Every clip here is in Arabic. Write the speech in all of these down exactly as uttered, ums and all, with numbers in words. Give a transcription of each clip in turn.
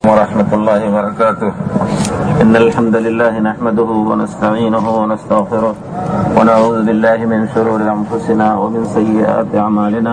ورحمة الله وبركاته. إن الحمد لله نحمده ونستعينه ونستغفره ونعوذ بالله من شرور أنفسنا ومن سيئات أعمالنا.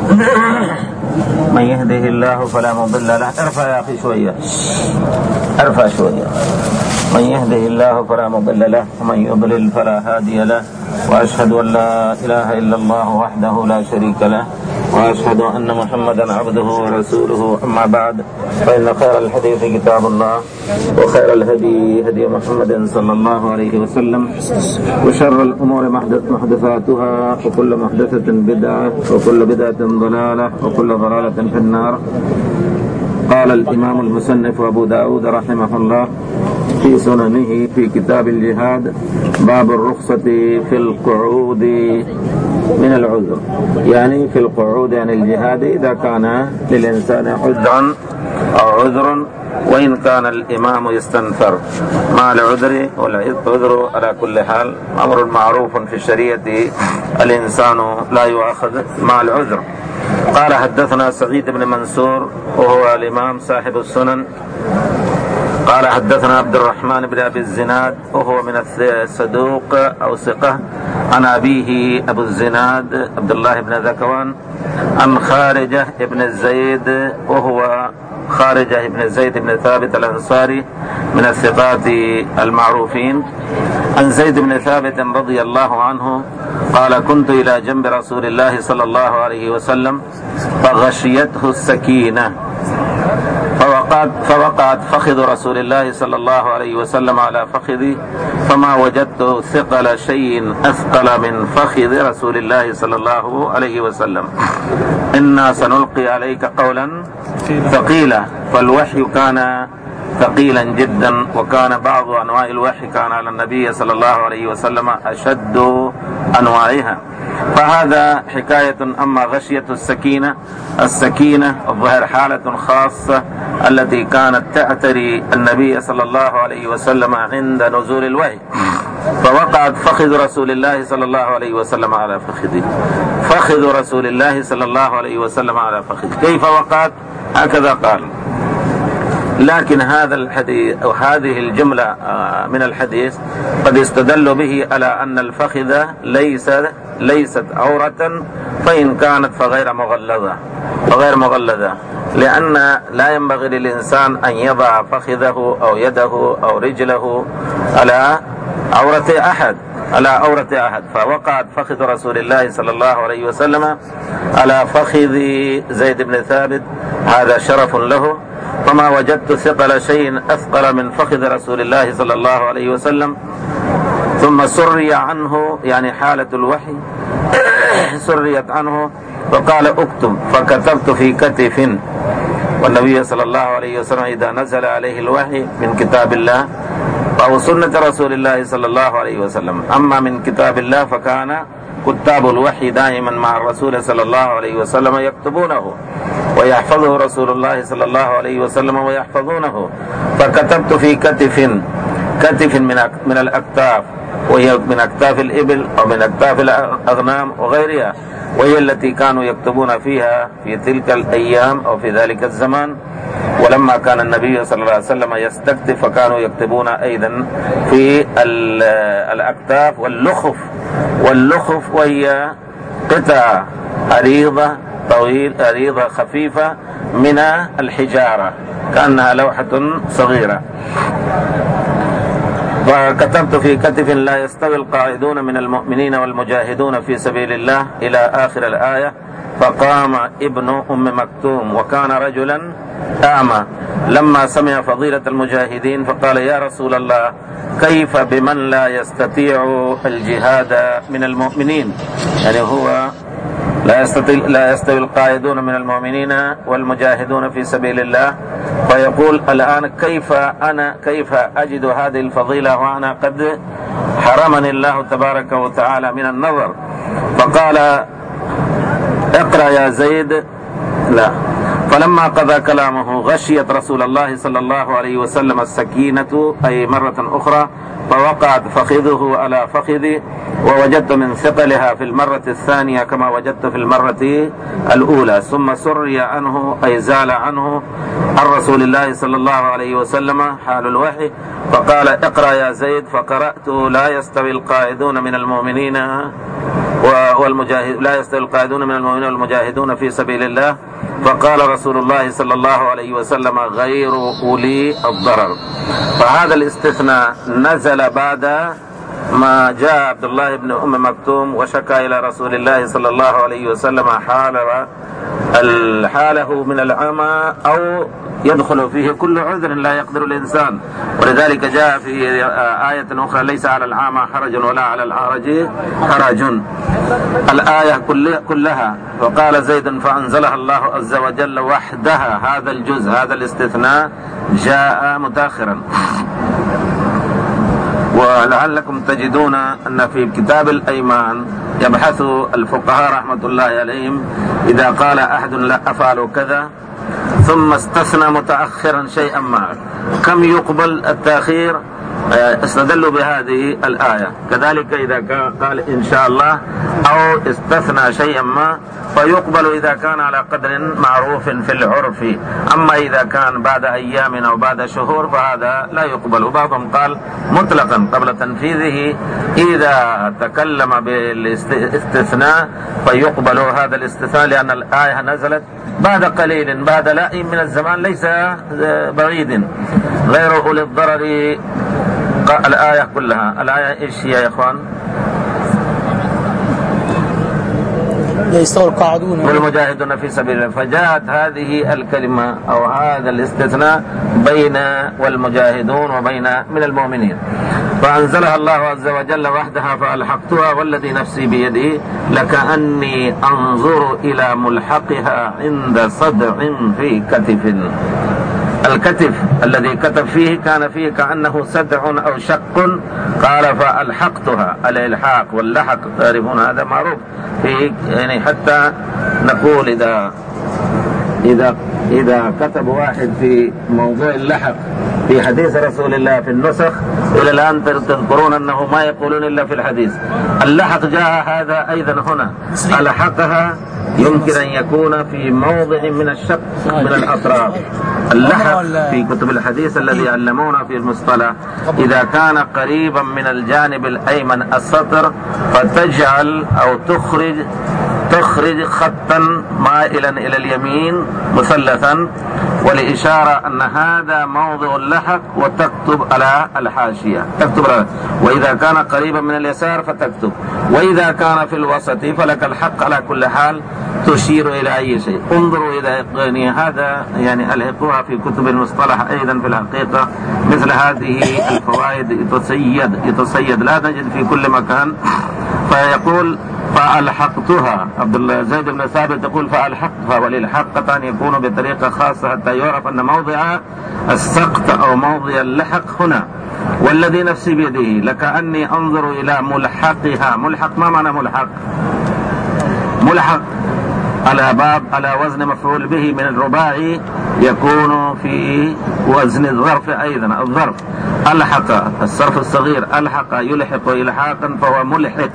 من يهده الله فلا مضل له. ارفع يا أخي شوية، ارفع شوية. من يهده الله فلا مضل له ومن يضلل فلا هادي له، وأشهد أن لا إله إلا الله وحده لا شريك له، وأشهد أن محمدا عبده ورسوله. أما بعد، فإن خير الحديث كتاب الله، وخير الهدي هدي محمد صلى الله عليه وسلم، وشر الأمور محدثاتها، وكل محدثة بدعة، وكل بدعة ضلالة، وكل ضلالة في النار. قال الإمام المصنف أبو داود رحمه الله في سننه في كتاب الجهاد: باب الرخصة في القعود من العذر، يعني في القعود عن الجهاد إذا كان للإنسان عذر أو عذر، وإن كان الإمام يستنفر مع العذر. والعذر على كل حال أمر معروف في الشريعة، الإنسان لا يؤاخذ مع العذر. قال: حدثنا سعيد بن منصور وهو الإمام صاحب السنن. قال: حدثنا عبد الرحمن بن أبي الزناد وهو من الصدوق أو ثقة، عن أبيه أبو الزناد عبد الله بن ذكوان، عن خارجة بن زيد وهو خارجة بن زيد بن ثابت الأنصاري من الثقات المعروفين، عن زيد بن ثابت رضي الله عنه قال: كنت إلى جنب رسول الله صلى الله عليه وسلم فغشيته السكينة، فوقعت, فوقعت فخذ رسول الله صلى الله عليه وسلم على فخذي، فما وجدت ثقل شيء أثقل من فخذ رسول الله صلى الله عليه وسلم. إنا سنلقي عليك قولا ثقيلا. فالوحي كان ثقيلا جدا، وكان بعض أنواع الوحي كان على النبي صلى الله عليه وسلم أشد أنواعها. فهذا حكاية. أما غشية السكينة، السكينة الظاهر حالة خاصة التي كانت تعتري النبي صلى الله عليه وسلم عند نزول الوحي، فوقعت فخذ رسول الله صلى الله عليه وسلم على فخذه. فخذ رسول الله صلى الله عليه وسلم على فخذه. كيف وقعت؟ هكذا قال. لكن هذا الحديث أو هذه الجملة من الحديث قد استدل به على أن الفخذ ليست ليست عورة، فإن كانت فغير مغلظة فغير مغلظة لأن لا ينبغي للإنسان أن يضع فخذه أو يده أو رجله على عورة أحد على عورة أحد فوقعت فخذ رسول الله صلى الله عليه وسلم على فخذ زيد بن ثابت، هذا شرف له. فما وجدت ثقل شيء أثقل من فخذ رسول الله صلى الله عليه وسلم. ثم سري عنه، يعني حالة الوحي سريت عنه، وقال: اكتب. فكتبت في كتف. والنبي صلى الله عليه وسلم إذا نزل عليه الوحي من كتاب الله أو سنة رسول الله صلى الله عليه وسلم، أما من كتاب الله فكان كتاب الوحي دائما مع الرسول صلى الله عليه وسلم يكتبونه، ويحفظه رسول الله صلى الله عليه وسلم ويحفظونه. فكتبت في كتف كتف من من الأكتاف، وهي من أكتاف الإبل أو من أكتاف الأغنام وغيرها، وهي التي كانوا يكتبون فيها في تلك الأيام أو في ذلك الزمان. ولما كان النبي صلى الله عليه وسلم يستكتف فكانوا يكتبون أيضا في الأكتاف واللخف واللخف وهي قطع عريضة طويل عريضة خفيفة من الحجارة، كأنها لوحة صغيرة. وكتبت في كتف: لا يستوي القاعدون من المؤمنين والمجاهدون في سبيل الله إلى آخر الآية. فقام ابن أم مكتوم وكان رجلا أعمى لما سمع فضيلة المجاهدين، فقال: يا رسول الله، كيف بمن لا يستطيع الجهاد من المؤمنين؟ يعني هو لا يستطيع لا يستوي القاعدون من المؤمنين والمجاهدون في سبيل الله، فيقول: الآن كيف أنا كيف أجد هذه الفضيلة وأنا قد حرمني الله تبارك وتعالى من النظر؟ فقال: اقرأ يا زيد. لا. فلما قضى كلامه غشيت رسول الله صلى الله عليه وسلم السكينة، أي مرة أخرى، فوقعت فخذه على فخذي، ووجدت من ثقلها في المرة الثانية كما وجدت في المرة الأولى. ثم سري عنه أي زال عنه عن رسول الله صلى الله عليه وسلم حال الوحي، فقال اقرأ يا زيد، فقرأت لا يستوي القاعدون من المؤمنين والمجاهد لا يستوي القاعدون من المؤمنين والمجاهدون في سبيل الله، فقال رسول الله صلى الله عليه وسلم غير أولي الضرر. فهذا الاستثناء نزل بعد ما جاء عبد الله بن أم مكتوم وشكى إلى رسول الله صلى الله عليه وسلم حال حاله من العمى أو يدخل فيه كل عذر لا يقدر الإنسان، ولذلك جاء في آية أخرى ليس على العامى حرج ولا على العرج حرج، الآية كلها. فقال زيد فأنزلها الله عز وجل وحدها، هذا الجزء هذا الاستثناء جاء متأخرا. ولعلكم تجدون أن في كتاب الأيمان يبحث الفقهاء رحمة الله عليهم إذا قال أحد لا أفعل كذا ثم استثنى متأخرا شيئا ما كم يقبل التأخير، استدلوا بهذه الآية. كذلك إذا قال إن شاء الله أو استثنى شيئا ما فيقبل إذا كان على قدر معروف في العرف، أما إذا كان بعد أيام أو بعد شهور فهذا لا يقبل. وبعضهم قال مطلقا قبل تنفيذه إذا تكلم بالاستثناء فيقبل هذا الاستثناء، لأن الآية نزلت بعد قليل بعد لائم من الزمان ليس بعيد. غير أولي الضرر الآية كلها، الآية إيش هي يا إخوان؟ يستوي القاعدون والمجاهدون في سبيل الله، فجاءت هذه الكلمة أو هذا الاستثناء بين والمجاهدون وبين من المؤمنين، فأنزلها الله عز وجل وحدها فألحقتها والذي نفسي بيده لكأني أنظر إلى ملحقها عند صدع في كتف. الكتف الذي كتب فيه كان فيه كأنه سدع أو شق، قال فألحقتها. الإلحاق واللحق تعرفون هذا معروف في، يعني حتى نقول إذا إذا إذا كتب واحد في موضوع اللحق في حديث رسول الله في النسخ إلى الآن تذكرون أنه ما يقولون إلا في الحديث. اللحق جاء هذا أيضا هنا، ألحقها يمكن أن يكون في موضع من الشق من الأطراف. اللحق في كتب الحديث الذي علمونا في المصطلح إذا كان قريبا من الجانب الأيمن السطر فتجعل أو تخرج تخرج خطا مائلا إلى اليمين مثلثا ولإشارة أن هذا موضع اللحق، وتكتب على الحاشية تكتب على. وإذا كان قريبا من اليسار فتكتب، وإذا كان في الوسط فلك الحق على كل حال تشير إلى أي شيء. انظروا إذا يعني هذا يعني ألحقوها في كتب المصطلح أيضا في الحقيقة مثل هذه الفوائد يتصيد يتصيد لا تجد في كل مكان. فيقول فألحقتها، عبد الله زيد بن ثابت يقول فألحقتها، والإلحاق أن يكون بطريقة خاصة حتى يعرف أن موضع السقط أو موضع اللحق هنا. والذي نفسي بيده لكأني أنظر إلى ملحقها. ملحق ما معنى ملحق؟ ملحق على باب على وزن مفعول به من الرباعي يكون في وزن الظرف أيضا. الظرف ألحق الصرف الصغير ألحق يلحق إلحاقا فهو ملحق،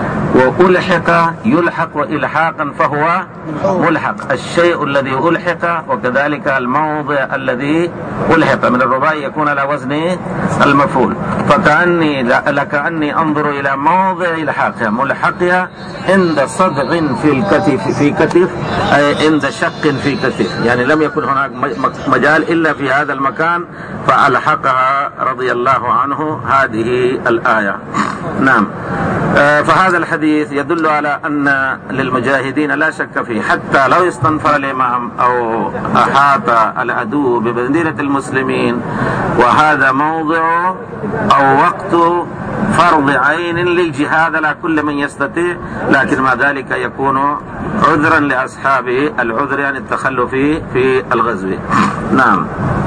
وألحق يلحق وإلحاقا فهو ملحق. الشيء الذي ألحق وكذلك الموضع الذي ألحق من الرباعي يكون على وزن المفعول. فكأني لكأني أنظر إلى موضع إلحاقها ملحقها عند صدع في الكتف في كتف أي عند شق في كتف، يعني لم يكن هناك مجال إلا في هذا المكان فألحقها رضي الله عنه. هذه الآية. نعم. فهذا الحديث يدل على أن للمجاهدين لا شك فيه حتى لو استنفر الإمام أو أحاط العدو بمدينة المسلمين وهذا موضع أو وقت فرض عين للجهاد على كل من يستطيع، لكن مع ذلك يكون عذرا لأصحاب العذر عن التخلف في الغزو. نعم.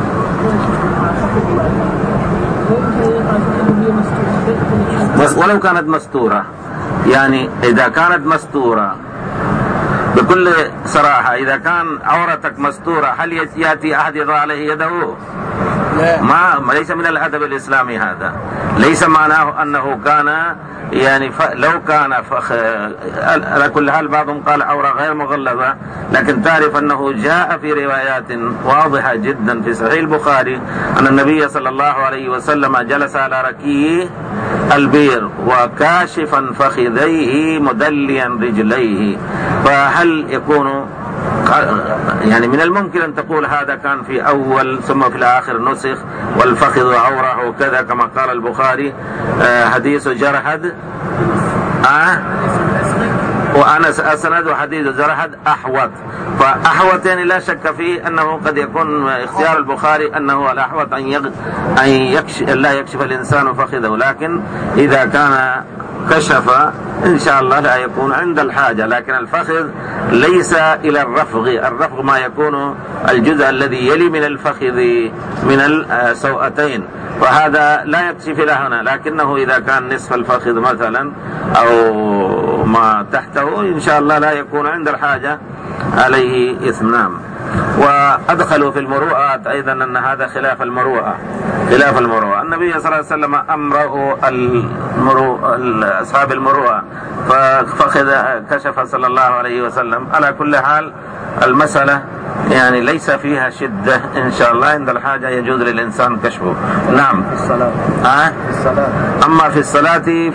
ولو كانت مستورة، يعني إذا كانت مستورة بكل صراحة، إذا كان عورتك مستورة هل يأتي أحد يضع عليه يده؟ ما ليس من الأدب الإسلامي هذا. ليس معناه أنه كان يعني ف... لو كان فخ... على كل حال بعضهم قال عورة غير مغلظة، لكن تعرف أنه جاء في روايات واضحة جدا في صحيح البخاري أن النبي صلى الله عليه وسلم جلس على ركيه البير وكاشفا فخذيه مدليا رجليه. فهل يكون يعني من الممكن أن تقول هذا كان في أول ثم في الآخر نسخ والفخذ عورة وكذا كما قال البخاري آه حديث جرحد آه وأنا أسند حديث جرحد أحوط، فأحوط يعني لا شك فيه أنه قد يكون اختيار البخاري أنه الأحوط أن, يغ... أن يكشف لا يكشف الإنسان فخذه، لكن إذا كان كشف إن شاء الله لا يكون عند الحاجة. لكن الفخذ ليس إلى الرفغ، الرفغ ما يكون الجزء الذي يلي من الفخذ من السوأتين، فهذا لا يكشف له هنا، لكنه إذا كان نصف الفخذ مثلا أو ما تحته إن شاء الله لا يكون عند الحاجة عليه إثم. نعم. وأدخلوا في المروءات أيضا أن هذا خلاف المروءة، خلاف المروءة. النبي صلى الله عليه وسلم أمره المروءة أصحاب المروءة ففخذ كشف صلى الله عليه وسلم. على كل حال المسألة يعني ليس فيها شدة إن شاء الله، عند الحاجة يجوز للإنسان كشفه. نعم. في الصلاة. أه؟ في الصلاة. أما في الصلاة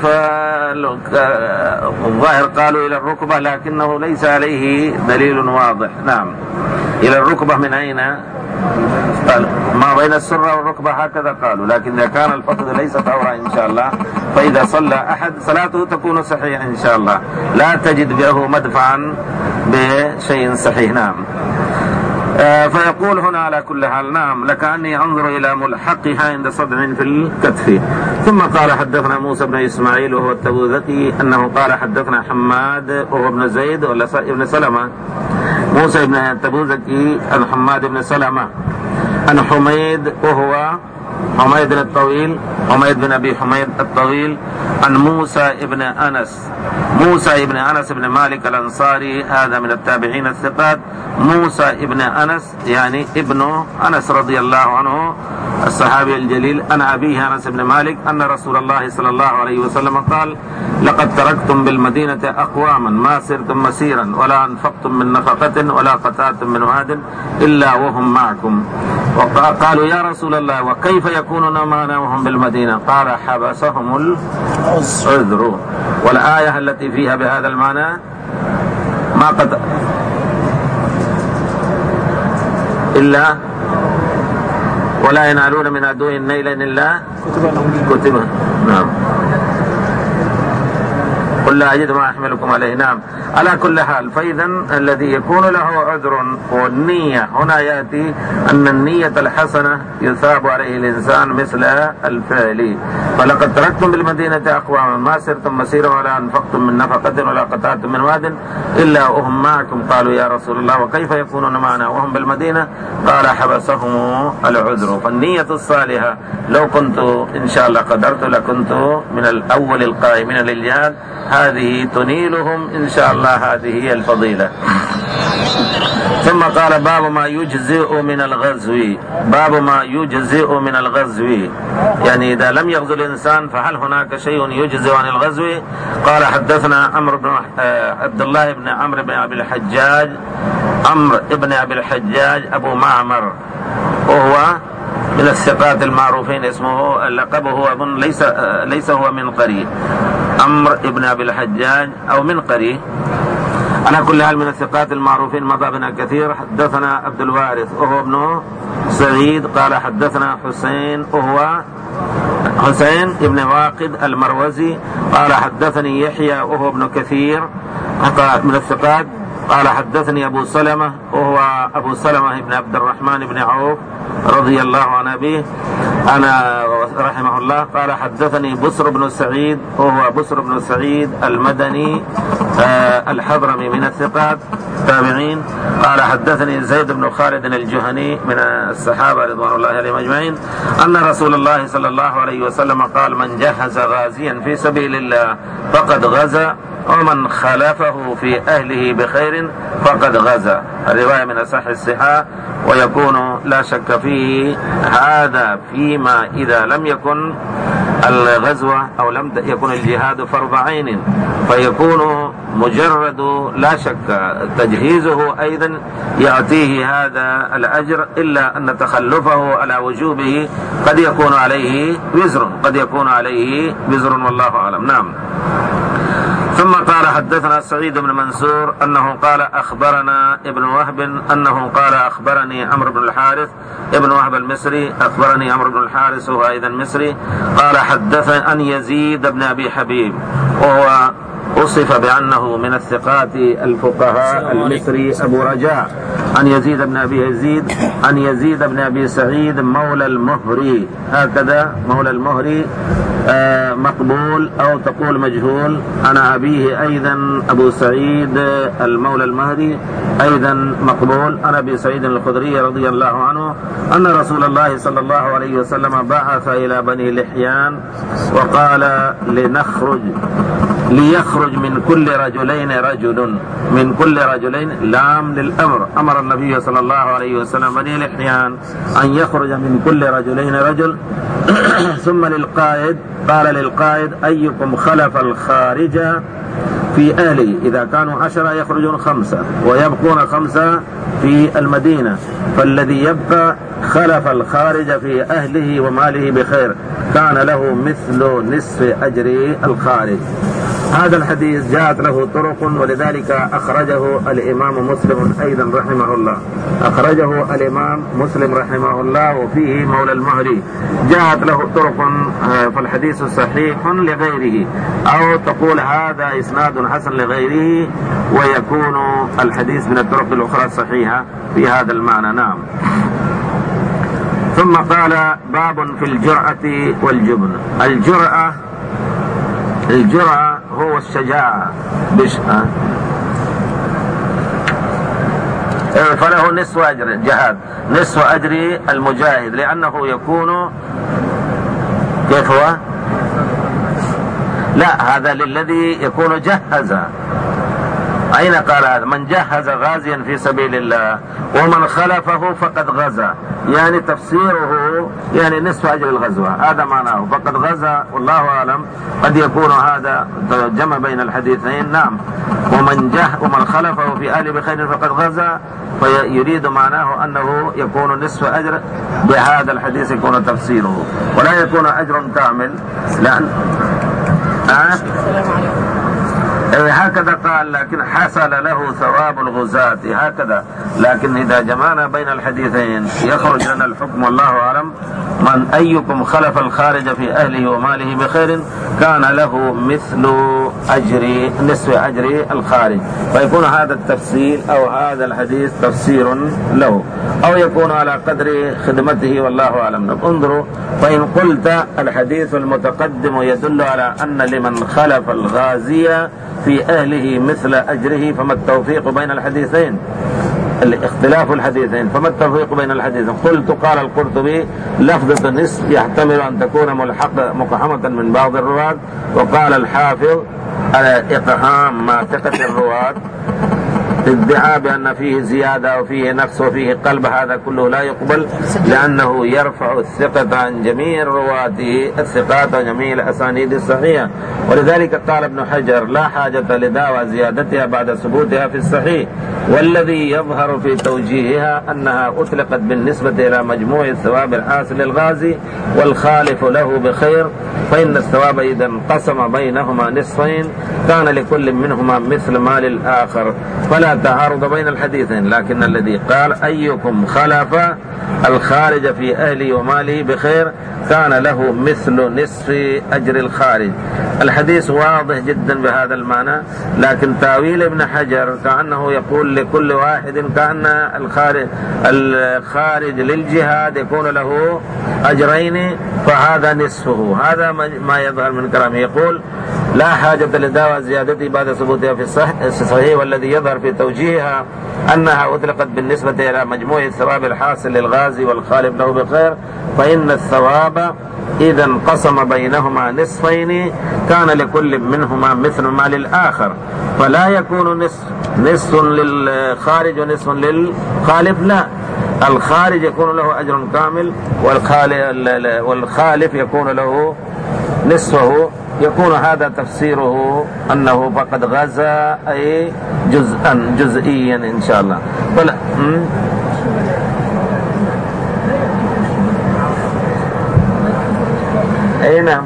فالظاهر قالوا إلى الركبة، لكنه ليس عليه دليل واضح. نعم. إلى الركبة من أين؟ قال ما بين السرة والركبة هكذا قالوا، لكن إذا كان الفخذ ليست عورة إن شاء الله، فإذا صلى أحد صلاته تكون صحيحة إن شاء الله، لا تجد به مدفعا بشيء صحيح. نعم. آه فيقول هنا على كل حال نعم لكأني أنظر إلى ملحقها عند صدع في الكتف. ثم قال حدثنا موسى بن إسماعيل وهو التبوذكي أنه قال حدثنا حماد وهو ابن زيد ولا ابن سلمة، موسى بن التبوذكي عن حماد بن سلمة عن حميد وهو حميد الطويل، حميد بن أبي حميد الطويل عن موسى ابن أنس، موسى ابن أنس بن مالك الأنصاري هذا من التابعين الثقات. موسى ابن أنس يعني ابن أنس رضي الله عنه الصحابي الجليل عن أبيه أنس بن مالك أن رسول الله صلى الله عليه وسلم قال لقد تركتم بالمدينة أقواما ما سرتم مسيرا ولا أنفقتم من نفقة ولا قطعتم من واد إلا وهم معكم. وقالوا يا رسول الله وكيف يكونون معنا وهم بالمدينة؟ قال حبسهم العذر. والآية التي فيها بهذا المعنى ما قد إلا ولا ينالون من عدو نيلا إلا كتب. نعم. قل لا أجد ما أحملكم عليه. نعم. على كل حال فإذا الذي يكون له عذر والنية هنا يأتي أن النية الحسنة يثاب عليه الإنسان مثل الفعل. فلقد تركتم بالمدينة أقواما ما سرتم مسيرا ولا أنفقتم من نفقة ولا قطعتم من واد إلا وهم معكم. قالوا يا رسول الله وكيف يكونون معنا وهم بالمدينة؟ قال حبسهم العذر. فالنية الصالحة لو كنت إن شاء الله قدرت لكنت من الأول القائمين للجهاد، هذه تنيلهم إن شاء الله، هذه هي الفضيلة. ثم قال باب ما يجزئ من الغزو، باب ما يجزئ من الغزو يعني إذا لم يغزو الإنسان فهل هناك شيء يجزئ عن الغزو؟ قال حدثنا عمرو بن عبد الله بن عمرو بن أبي الحجاج، عمرو بن أبي الحجاج أبو معمر وهو من الثقات المعروفين، اسمه لقبه أظن ليس ليس هو منقري، عمرو بن أبي الحجاج أو منقري. أنا كل حال من الثقات المعروفين مضى بنا كثير. حدثنا عبد الوارث وهو ابن سعيد قال حدثنا حسين وهو حسين ابن واقد المروزي قال حدثني يحيى وهو ابن كثير من الثقات قال حدثني أبو سلمة وهو أبو سلمة بن عبد الرحمن بن عوف رضي الله عن أبيه أنا رحمه الله قال حدثني بسر بن سعيد وهو بسر بن سعيد المدني آه الحضرمي من الثقات تابعين قال حدثني زيد بن خالد الجهني من الصحابة رضوان الله عليهم أجمعين أن رسول الله صلى الله عليه وسلم قال من جهز غازيا في سبيل الله فقد غزا ومن خلفه في أهله بخير بخير فقد غزا. الرواية من أصح الصحاح. ويكون لا شك فيه هذا فيما إذا لم يكن الغزوة أو لم يكن الجهاد فرض عين، فيكون مجرد لا شك تجهيزه أيضا يأتيه هذا الأجر، إلا أن تخلفه على وجوبه قد يكون عليه وزر قد يكون عليه وزر والله أعلم. نعم. ثم قال حدثنا سعيد بن منصور أنه قال أخبرنا ابن وهب أنه قال أخبرني عمرو بن الحارث ابن وهب المصري أخبرني عمرو بن الحارث وهو أيضا مصري قال حدثني عن يزيد بن أبي حبيب وهو وصف بأنه من الثقات الفقهاء المصري أبو رجاء، عن يزيد بن أبي يزيد عن يزيد بن أبي سعيد مولى المهري، هكذا مولى المهري آه مقبول أو تقول مجهول. عن أبيه أيضا أبو سعيد المولى المهري أيضا مقبول. عن أبي سعيد الخدري رضي الله عنه أن رسول الله صلى الله عليه وسلم بعث إلى بني لحيان وقال لنخرج ليخرج من كل رجلين رجل من كل رجلين لام للأمر. أمر النبي صلى الله عليه وسلم بني لحيان أن يخرج من كل رجلين رجل. ثم للقائد قال للقائد أيكم خلف الخارج في أهله، إذا كانوا عشرة يخرجون خمسة ويبقون خمسة في المدينة، فالذي يبقى خلف الخارج في أهله وماله بخير كان له مثل نصف أجر الخارج. هذا الحديث جاءت له طرق ولذلك أخرجه الإمام مسلم أيضا رحمه الله، أخرجه الإمام مسلم رحمه الله وفيه مولى المهري. جاءت له طرق فالحديث صحيح لغيره، أو تقول هذا إسناد حسن لغيره ويكون الحديث من الطرق الأخرى صحيحة في هذا المعنى. نعم. ثم قال باب في الجرأة والجبن. الجرأة الجرأة هو الشجاعة بشأة، فله نصف أجر الجهاد، نصف أجر المجاهد، لأنه يكون كيف هو؟ لا، هذا للذي يكون جهز. أين قال هذا؟ من جهز غازيا في سبيل الله ومن خلفه فقد غزا، يعني تفسيره يعني نصف أجر الغزوة، هذا معناه فقد غزا. والله أعلم قد يكون هذا جمع بين الحديثين. نعم. ومن جه ومن خلفه في أهل بخير فقد غزا، فيريد معناه أنه يكون نصف أجر، بهذا الحديث يكون تفسيره ولا يكون أجر كامل. لأن أه؟ هكذا قال، لكن حصل له ثواب الغزاة هكذا. لكن إذا جمعنا بين الحديثين يخرج لنا الحكم والله أعلم. من أيكم خلف الخارج في أهله وماله بخير كان له مثل أجر نصف أجر الخارج، فيكون هذا التفسير أو هذا الحديث تفسير له، أو يكون على قدر خدمته والله أعلم. انظروا، فإن قلت الحديث المتقدم يدل على أن لمن خلف الغازية في أهله مثل أجره، فما التوفيق بين الحديثين؟ الاختلاف الحديثين، فما التوفيق بين الحديثين؟ قلت قال القرطبي لفظة نصف يحتمل أن تكون ملحق مقحمة من بعض الرواة، وقال الحافظ على إقحام ما ثقة الرواة، ادعاء بأن فيه زيادة وفيه نقص وفيه قلب، هذا كله لا يقبل، لأنه يرفع الثقة عن جميع رواته الثقات وجميع الأسانيد الصحيحة. ولذلك قال ابن حجر لا حاجة لدعوى زيادتها بعد ثبوتها في الصحيح، والذي يظهر في توجيهها أنها أطلقت بالنسبة إلى مجموع الثواب الحاصل للغازي والخالف له بخير، فإن الثواب إذا انقسم بينهما نصفين كان لكل منهما مثل ما للآخر، فلا تعارض بين الحديثين. لكن الذي قال أيكم خلف الخارج في أهله وماله بخير كان له مثل نصف أجر الخارج، الحديث واضح جدا بهذا المعنى. لكن تاويل ابن حجر كأنه يقول لكل واحد كأن الخارج الخارج للجهاد يكون له أجرين فهذا نصفه، هذا ما يظهر من كلامه. يقول لا حاجة لدعوى زيادته بعد ثبوتها في الصحيح، والذي يظهر في توجيهها أنها أطلقت بالنسبة إلى مجموع الثواب الحاصل للغازي والخالف له بخير، فإن الثواب إذا انقسم بينهما نصفين كان لكل منهما مثل ما للآخر، فلا يكون نصف نصف للخارج ونصف للخالف، لا، الخارج يكون له أجر كامل والخالف يكون له نصفه. يكون هذا تفسيره أنه فقد غزا أي جزءا جزئيا إن شاء الله. فلا أي نعم،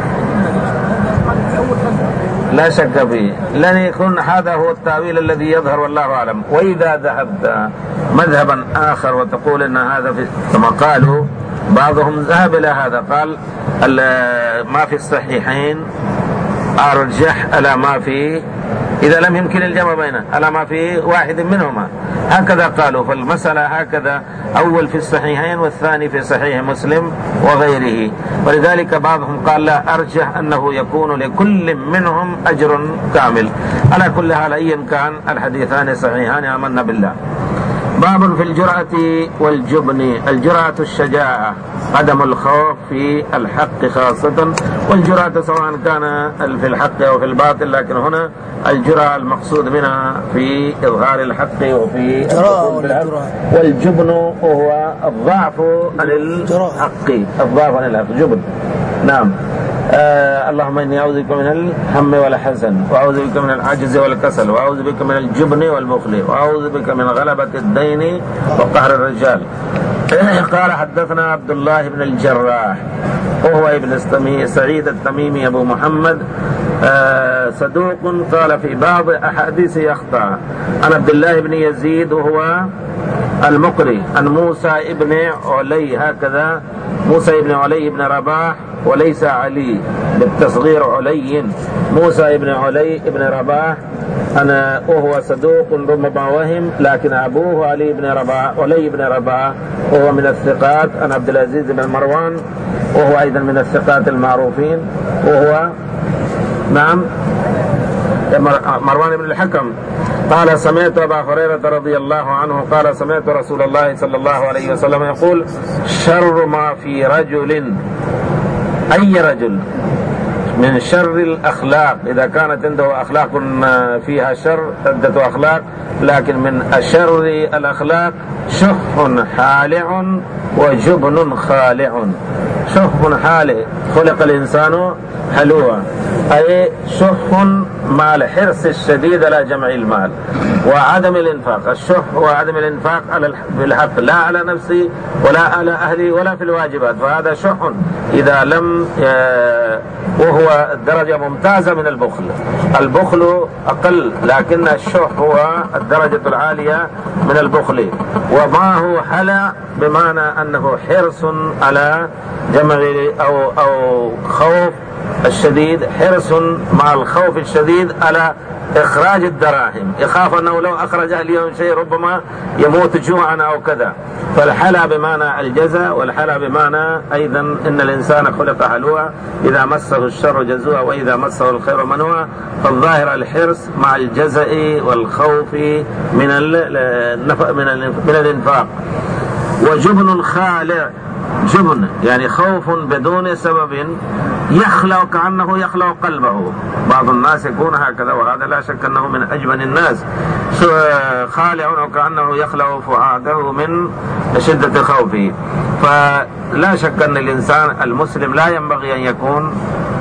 لا شك فيه، لن يكون هذا هو التأويل الذي يظهر والله أعلم. وإذا ذهبت مذهبا آخر وتقول أن هذا في، كما قالوا بعضهم ذهب إلى هذا، قال ما في الصحيحين أرجح على ما في، إذا لم يمكن الجمع بينه، على ما في واحد منهما، هكذا قالوا. فالمسألة هكذا، أول في الصحيحين والثاني في صحيح مسلم وغيره. ولذلك بعضهم قال لا، أرجح أنه يكون لكل منهم أجر كامل. على كل حال أيا كان الحديثان صحيحان، آمنا بالله. باب في الجرأة والجبن. الجرأة الشجاعة، عدم الخوف في الحق خاصة، والجرأة سواء كان في الحق أو في الباطل، لكن هنا الجرأة المقصود منها في إظهار الحق وفي الحق. والجبن هو الضعف عن الحق، الضعف عن الحق جبن. نعم. آه اللهم إني أعوذ بك من الهم والحزن، وأعوذ بك من العجز والكسل، وأعوذ بك من الجبن والبخل، وأعوذ بك من غلبة الدين وقهر الرجال. قال حدثنا عبد الله بن الجراح وهو ابن سعيد التميمي أبو محمد، آه صدوق، قال في بعض أحاديث يخطأ. عن عبد الله بن يزيد وهو المقري، عن موسى ابن علي، هكذا موسى ابن علي بن رباح وليس علي بالتصغير علي، موسى ابن علي ابن رباح، أنا وهو صدوق ربما وهم، لكن أبوه علي بن رباح علي بن رباح وهو من الثقات. عن عبد العزيز بن مروان وهو أيضا من الثقات المعروفين، وهو نعم مروان بن الحكم. قال سمعت أبا هريرة رضي الله عنه قال سمعت رسول الله صلى الله عليه وسلم يقول شر ما في رجل، أي رجل، من شر الأخلاق، إذا كانت عنده أخلاق فيها شر عدة أخلاق، لكن من أشر الأخلاق شح حالع وجبن خالع. شح حالع، خلق الإنسان حلوة، أي شح مع الحرص الشديد على جمع المال وعدم الإنفاق. الشح هو عدم الإنفاق على الحق، لا على نفسي ولا على أهلي ولا في الواجبات، فهذا شح إذا لم، وهو الدرجة ممتازة من البخل. البخل أقل، لكن الشح هو الدرجة العالية من البخل. وما هو حلا بمعنى أنه حرص على جمع أو أو خوف الشديد، حرص مع الخوف الشديد على إخراج الدراهم، يخاف أنه لو أخرج اليوم شيء ربما يموت جوعا أو كذا. فالحلا بمعنى الجزاء، والحلا بمعنى أيضا إن الإنسان خلق حلوة، إذا مسه الشر جزوع وإذا مسه الخير منوع. فالظاهر الحرص مع الجزاء والخوف من من الإنفاق. وجبن خالع، جبن يعني خوف بدون سبب يخلع كأنه يخلع قلبه. بعض الناس يكون هكذا، وهذا لا شك أنه من أجبن الناس. خالع كأنه يخلع فؤاده من شدة خوفه. فلا شك أن الإنسان المسلم لا ينبغي أن يكون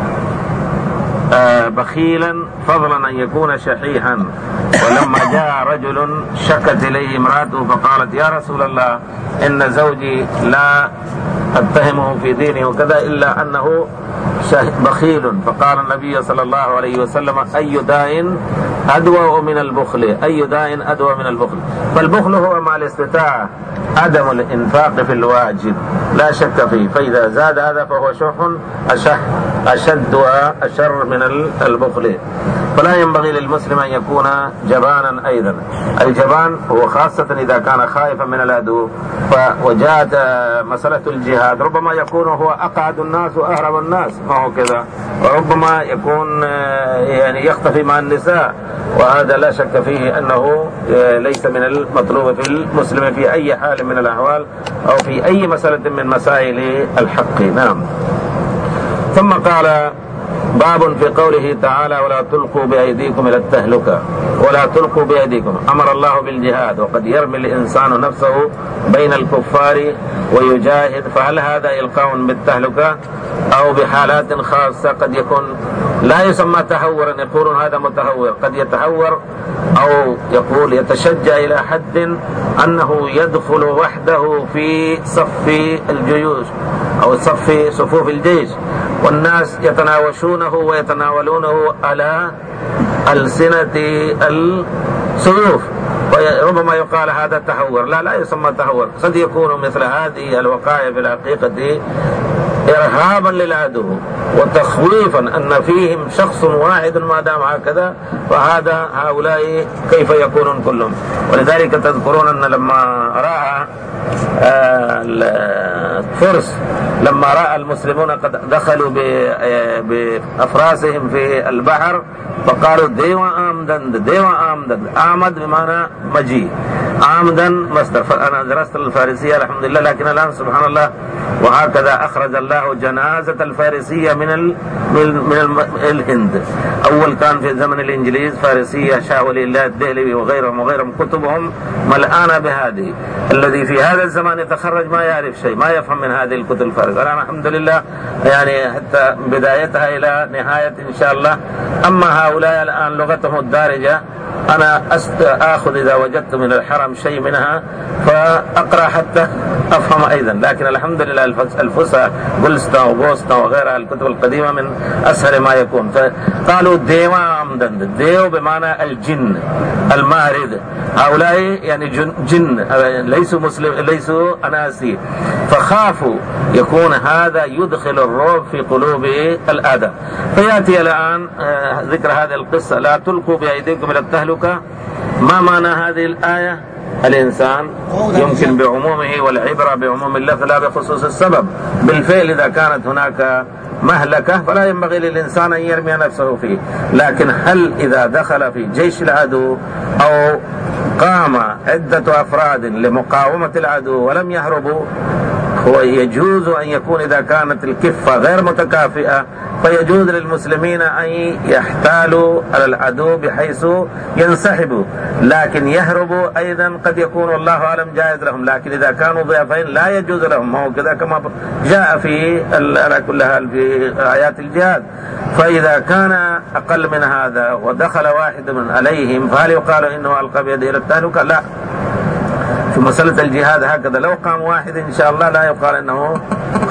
بخيلا، فضلا أن يكون شحيحا. ولما جاء رجل شكت إليه امرأته فقالت يا رسول الله إن زوجي لا أتهمه في دينه وكذا إلا أنه بخيل، فقال النبي صلى الله عليه وسلم أي داء أدوى من البخل، أي داء أدوى من البخل. فالبخل هو مع الاستطاعة عدم الإنفاق في الواجب، لا شك فيه. فإذا زاد هذا فهو شح أشح أشد وأشر من البخل. فلا ينبغي للمسلم أن يكون جبانا أيضا. الجبان هو خاصة إذا كان خائفا من العدو. وجاءت مسألة الجهاد، ربما يكون هو أقعد الناس وأهرب الناس، ما هو كذا، وربما يكون يعني يختفي مع النساء، وهذا لا شك فيه أنه ليس من المطلوب في المسلم في أي حال من الأحوال أو في أي مسألة من مسائل الحق. نعم. ثم قال باب في قوله تعالى ولا تلقوا بأيديكم إلى التهلكة، ولا تلقوا بأيديكم، أمر الله بالجهاد، وقد يرمي الإنسان نفسه بين الكفار ويجاهد، فهل هذا إلقاء بالتهلكة أو بحالات خاصة قد يكون لا يسمى تهورا، يقولون هذا متهور، قد يتهور أو يقول يتشجع إلى حد أنه يدخل وحده في صف الجيوش أو صف صفوف الجيش، والناس يتناوشونه ويتناولونه على ألسنة السيوف، وربما يقال هذا تهور. لا لا يسمى تهور، قد يكون مثل هذه الوقائع في الحقيقة إرهابا للعدو وتخويفا أن فيهم شخص واحد ما دام هكذا، فهذا هؤلاء كيف يكونون كلهم. ولذلك تذكرون أن لما رأى الفرس لما رأى المسلمون قد دخلوا بأفراسهم في البحر فقالوا ديوا آمدن، ديوا آمدن، آمد بمعنى مجيء، آمدن مصدر. أنا درست الفارسية الحمد لله، لكن الآن سبحان الله وهكذا أخرج الله جنازة الفارسية من ال من ال الهند. أول كان في زمن الإنجليز فارسية شاه ولي الله الدهلوي وغيرهم وغيرهم كتبهم ملآنة بهذه. الذي في هذا الزمان يتخرج ما يعرف شيء، ما يفهم من هذه الكتب الفارسية. الآن الحمد لله يعني حتى بدايتها إلى نهاية إن شاء الله. أما هؤلاء الآن لغتهم الدارجة أنا آخذ إذا وجدت من الحرم شيء منها فأقرأ حتى أفهم أيضا، لكن الحمد لله الفصحى بولستا وبوستا وغيرها الكتب القديمة من أسهل ما يكون. فقالوا ديوا عمدا، ديو بمعنى الجن المارد، هؤلاء يعني جن, جن ليسوا مسلم ليسوا أناسي، فخافوا يكون هذا يدخل الرعب في قلوب الأعداء. فيأتي الآن ذكر هذه القصة لا تلقوا بأيديكم إلى التهلكة. ما معنى هذه الآية؟ الإنسان يمكن بعمومه والعبرة بعموم اللفظ لا بخصوص السبب. بالفعل إذا كانت هناك مهلكة فلا ينبغي للإنسان أن يرمي نفسه فيه، لكن هل إذا دخل في جيش العدو أو قام عدة أفراد لمقاومة العدو ولم يهربوا، هو يجوز أن يكون إذا كانت الكفة غير متكافئة فيجوز للمسلمين أن يحتالوا على العدو بحيث ينسحبوا، لكن يهربوا أيضا قد يكون والله أعلم جائز لهم. لكن إذا كانوا ضعفين لا يجوز لهم، ما هو كذا كما جاء في على كل حال في آيات الجهاد. فإذا كان أقل من هذا ودخل واحد من عليهم فهل يقال إنه ألقى بيده إلى التهلكة؟ لا. في مسألة الجهاد هكذا لو قام واحد إن شاء الله لا يقال أنه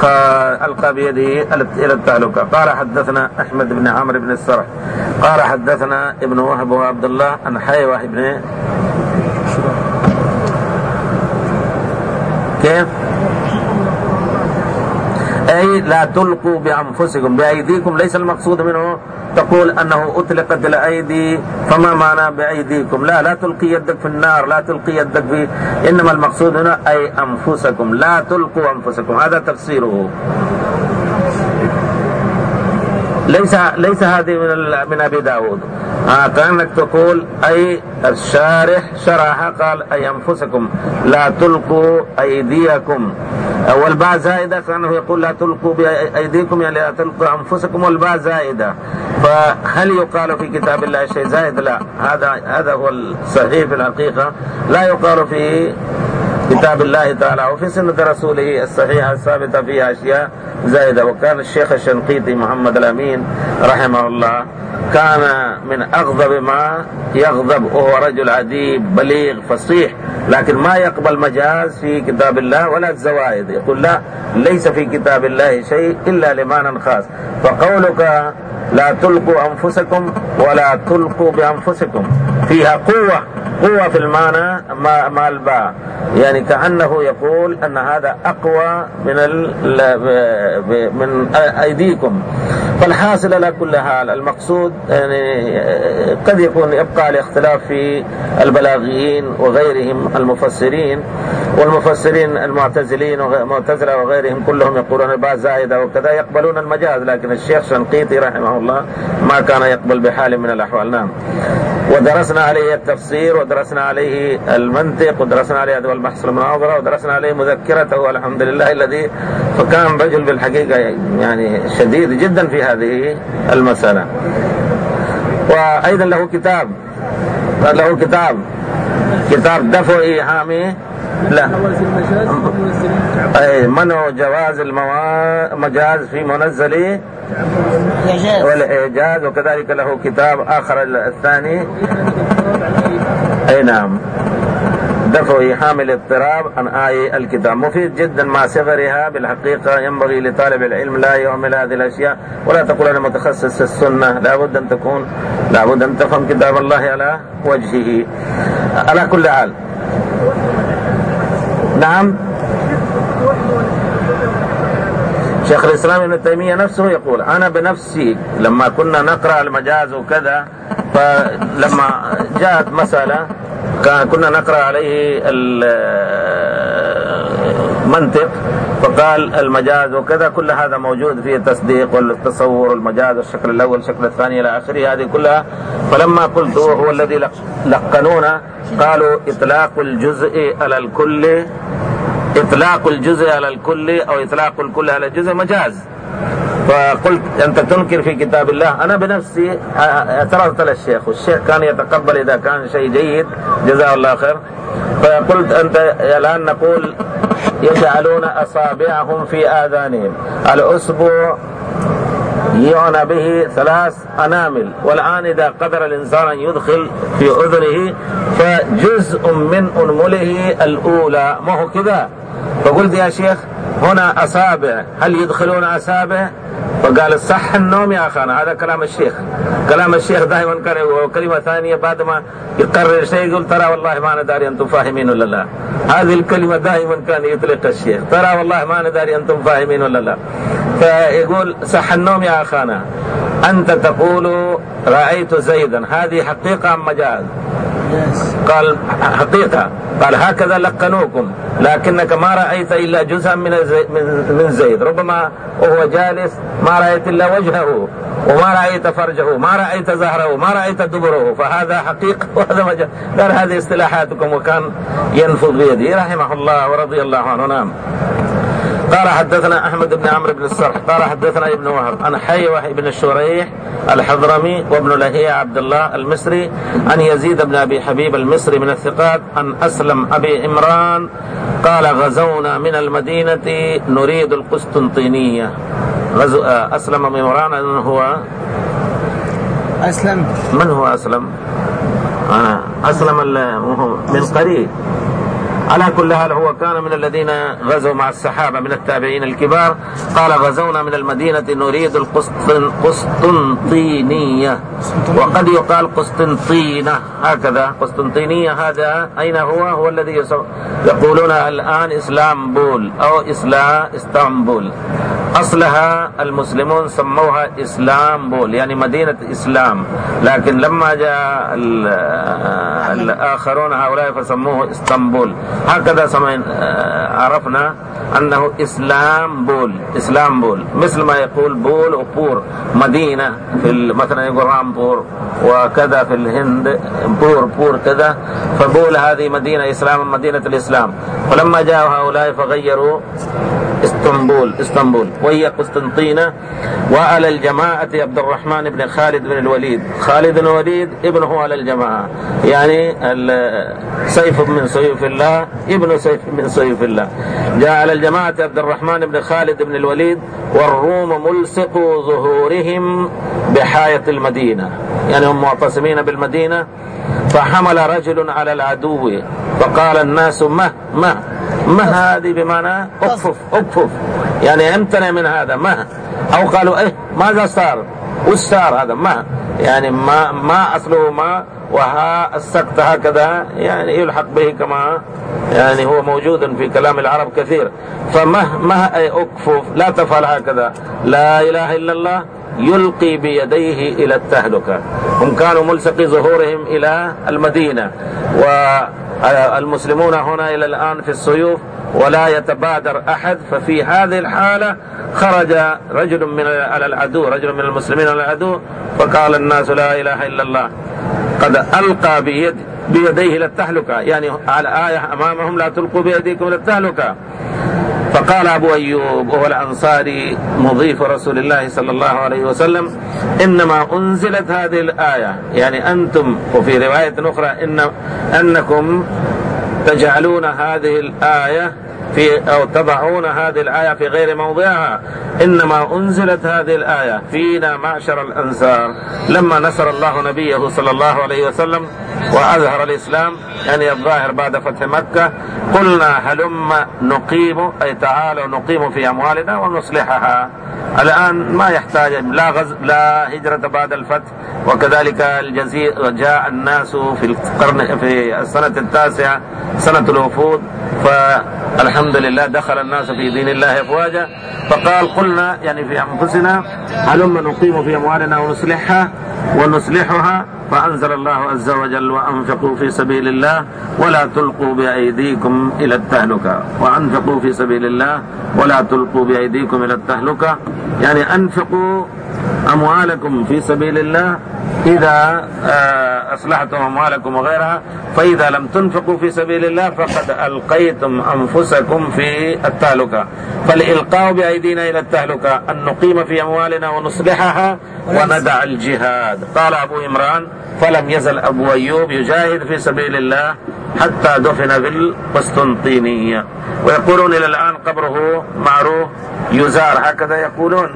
ألقى بيده إلى التهلكة. قال حدثنا أحمد بن عمرو بن السرح قال حدثنا ابن وهب وعبد الله عن حيوة بن كيف أي لا تلقوا بأنفسكم بأيديكم، ليس المقصود منه تقول أنه أطلقت الأيدي فما معنى بأيديكم، لا لا تلقي يدك في النار، لا تلقي يدك في، إنما المقصود هنا أي أنفسكم، لا تلقوا أنفسكم، هذا تفسيره. ليس ليس هذه من من أبي داود. آه كأنك تقول أي الشارح شرح قال أي أنفسكم لا تلقوا أيديكم، والباء زائدة كأنه يقول لا تلقوا بأيديكم يعني لا تلقوا أنفسكم والباء زائدة. فهل يقال في كتاب الله شيء زائد؟ لا، هذا هذا هو الصحيح في الحقيقة، لا يقال في كتاب الله تعالى وفي سنة رسوله الصحيحة الثابتة فيها أشياء زائدة. وكان الشيخ الشنقيطي محمد الأمين رحمه الله كان من أغضب ما يغضب، وهو رجل عديب بليغ فصيح، لكن ما يقبل مجاز في كتاب الله ولا الزوائد، يقول لا ليس في كتاب الله شيء إلا لمعنى خاص. فقولك لا تلقوا أنفسكم ولا تلقوا بأنفسكم فيها قوة، قوة في المعنى ما الباء، يعني كأنه يقول أن هذا أقوى من من أيديكم. فالحاصل على كل حال المقصود يعني قد يكون يبقى الاختلاف في البلاغيين وغيرهم المفسرين، والمفسرين المعتزلين والمعتزلة وغيرهم كلهم يقولون الباء زائدة وكذا يقبلون المجاز، لكن الشيخ شنقيطي رحمه الله ما كان يقبل بحال من الأحوال. نعم. ودرسنا عليه التفسير ودرسنا عليه المنطق ودرسنا عليه أدوات البحث والمناظرة ودرسنا عليه مذكرته الحمد لله الذي فكان رجل بالحقيقة يعني شديد جدا في هذه المسألة. وأيضا له كتاب له كتاب كتاب دفع إيهامه لا أي منع جواز المجاز في منزل والإعجاز، وكذلك له كتاب آخر الثاني أي نعم دفع إيهام الاضطراب عن آي الكتاب. مفيد جدا مع صغرها بالحقيقة. ينبغي لطالب العلم لا يهمل هذه الأشياء، ولا تقول أنا متخصص السنة، لابد أن تكون لابد أن تفهم كتاب الله على وجهه. على كل حال نعم شيخ الإسلام ابن تيمية نفسه يقول أنا بنفسي لما كنا نقرأ المجاز وكذا، فلما جاءت مسألة كنا نقرأ عليه المنطق فقال المجاز وكذا، كل هذا موجود فيه التصديق والتصور والمجاز والشكل الأول والشكل الثاني إلى آخره هذه كلها. فلما قلت هو الذي لقنونا قالوا إطلاق الجزء على الكل إطلاق الجزء على الكل أو إطلاق الكل على الجزء مجاز. فقلت أنت تنكر في كتاب الله. أنا بنفسي اعترضت للشيخ، والشيخ كان يتقبل إذا كان شيء جيد جزاه الله خير. فقلت أنت الآن نقول يجعلون أصابعهم في آذانهم، الأسبوع يعنى به ثلاث أنامل، والآن إذا قدر الإنسان أن يدخل في أذنه فجزء من أنمله الأولى، ما هو كذا. فقلت يا شيخ هنا أصابع، هل يدخلون أصابع؟ فقال الصح النوم يا أخانا. هذا كلام الشيخ. كلام الشيخ دائما كان. وكلمة ثانية بعد ما يقرر شيء يقول ترى والله ما أنا داري أنتم فاهمين ولا لا. هذه الكلمة دائما كان يطلق الشيخ، ترى والله ما أنا داري أنتم فاهمين ولا لا. فيقول صح النوم يا أخانا، أنت تقول رأيت زيدا، هذه حقيقة أم مجاز؟ قال حقيقة. قال هكذا لقنوكم، لكنك ما رأيت إلا جزءا من من زيد، ربما وهو جالس ما رأيت إلا وجهه وما رأيت فرجه ما رأيت ظهره ما رأيت دبره، فهذا حقيقة وهذا مجاز. قال هذه اصطلاحاتكم، وكان ينفض بيده رحمه الله ورضي الله عنه. نعم. قال حدثنا أحمد بن عمرو بن الصرح قال حدثنا ابن وهب عن حيوة بن الشريح الحضرمي وابن لهيعة عبد الله المصري عن يزيد بن أبي حبيب المصري من الثقات عن أسلم أبي عمران قال غزونا من المدينة نريد القسطنطينية. غزو أسلم أبي عمران من هو أسلم من هو أسلم آه. أسلم من قريب. على كل حال هو كان من الذين غزوا مع الصحابة من التابعين الكبار. قال غزونا من المدينة نريد القسطنطينية، وقد يقال قسطنطينة هكذا. قسطنطينية هذا أين هو؟ هو الذي يقولون الآن إسلامبول أو إسلا إسطنبول. أصلها المسلمون سموها إسلامبول يعني مدينة إسلام، لكن لما جاء الآخرون هؤلاء فسموه إسطنبول. هكذا سمعنا عرفنا أنه إسلامبول إسلامبول، مثل ما يقول بول وبور مدينة في مثلا يقول رامبور، وكذا في الهند بور بور كذا. فبول هذه مدينة إسلام مدينة الإسلام. ولما جاءوا هؤلاء فغيروا اسطنبول اسطنبول وهي قسطنطينة. وعلى الجماعة عبد الرحمن بن خالد بن الوليد. خالد بن الوليد ابنه على الجماعة، يعني سيف من سيوف الله ابن سيف من سيوف الله. جاء على الجماعة عبد الرحمن بن خالد بن الوليد والروم ملصقوا ظهورهم بحاية المدينة، يعني هم معتصمين بالمدينة. فحمل رجل على العدو فقال الناس مه مه مه هذه بمعنى اكفف اكفف، يعني امتنع من هذا مه. او قالوا ايه ماذا صار وش صار هذا مه. يعني ما ما أصله ما، وها السكت هكذا يعني يلحق به كما يعني هو موجود في كلام العرب كثير. فمه مه أكفف، لا تفعل هكذا، لا إله إلا الله يلقي بيديه إلى التهلكة. هم كانوا ملصقي ظهورهم إلى المدينة، والمسلمون هنا إلى الآن في السيوف ولا يتبادر أحد. ففي هذه الحالة خرج رجل من على العدو، رجل من المسلمين على العدو، فقال الناس لا إله إلا الله قد ألقى بيد بيديه إلى التهلكة، يعني على آية أمامهم لا تلقوا بيديكم إلى التهلكة. فقال أبو أيوب وهو الأنصاري مضيف رسول الله صلى الله عليه وسلم: إنما أنزلت هذه الآية، يعني أنتم، وفي رواية أخرى إن أنكم تجعلون هذه الآية في أو تضعون هذه الآية في غير موضعها، إنما أنزلت هذه الآية فينا معشر الأنصار لما نصر الله نبيه صلى الله عليه وسلم وأظهر الإسلام، يعني الظاهر بعد فتح مكة. قلنا هلم نقيم، أي تعالوا نقيم في أموالنا ونصلحها. الآن ما يحتاج لا غز لا هجرة بعد الفتح، وكذلك الجزيرة جاء الناس في القرن في السنة التاسعة سنة الوفود، فالحمد لله دخل الناس في دين الله أفواجا. فقال قلنا يعني في أنفسنا هلم نقيم في أموالنا ونصلحها ونصلحها. فأنزل الله عز وجل: وأنفقوا في سبيل الله ولا تلقوا بأيديكم إلى التهلكة. وأنفقوا في سبيل الله ولا تلقوا بأيديكم إلى التهلكة، يعني أنفقوا أموالكم في سبيل الله إذا أصلحتم أموالكم وغيرها، فإذا لم تنفقوا في سبيل الله فقد ألقيتم أنفسكم في التهلكة. فالإلقاء بأيدينا إلى التهلكة أن نقيم في أموالنا ونصلحها وندع الجهاد. قال أبو عمران: فلم يزل أبو أيوب يجاهد في سبيل الله حتى دفن بالقسطنطينية. ويقولون إلى الآن قبره معروف يزار، هكذا يقولون،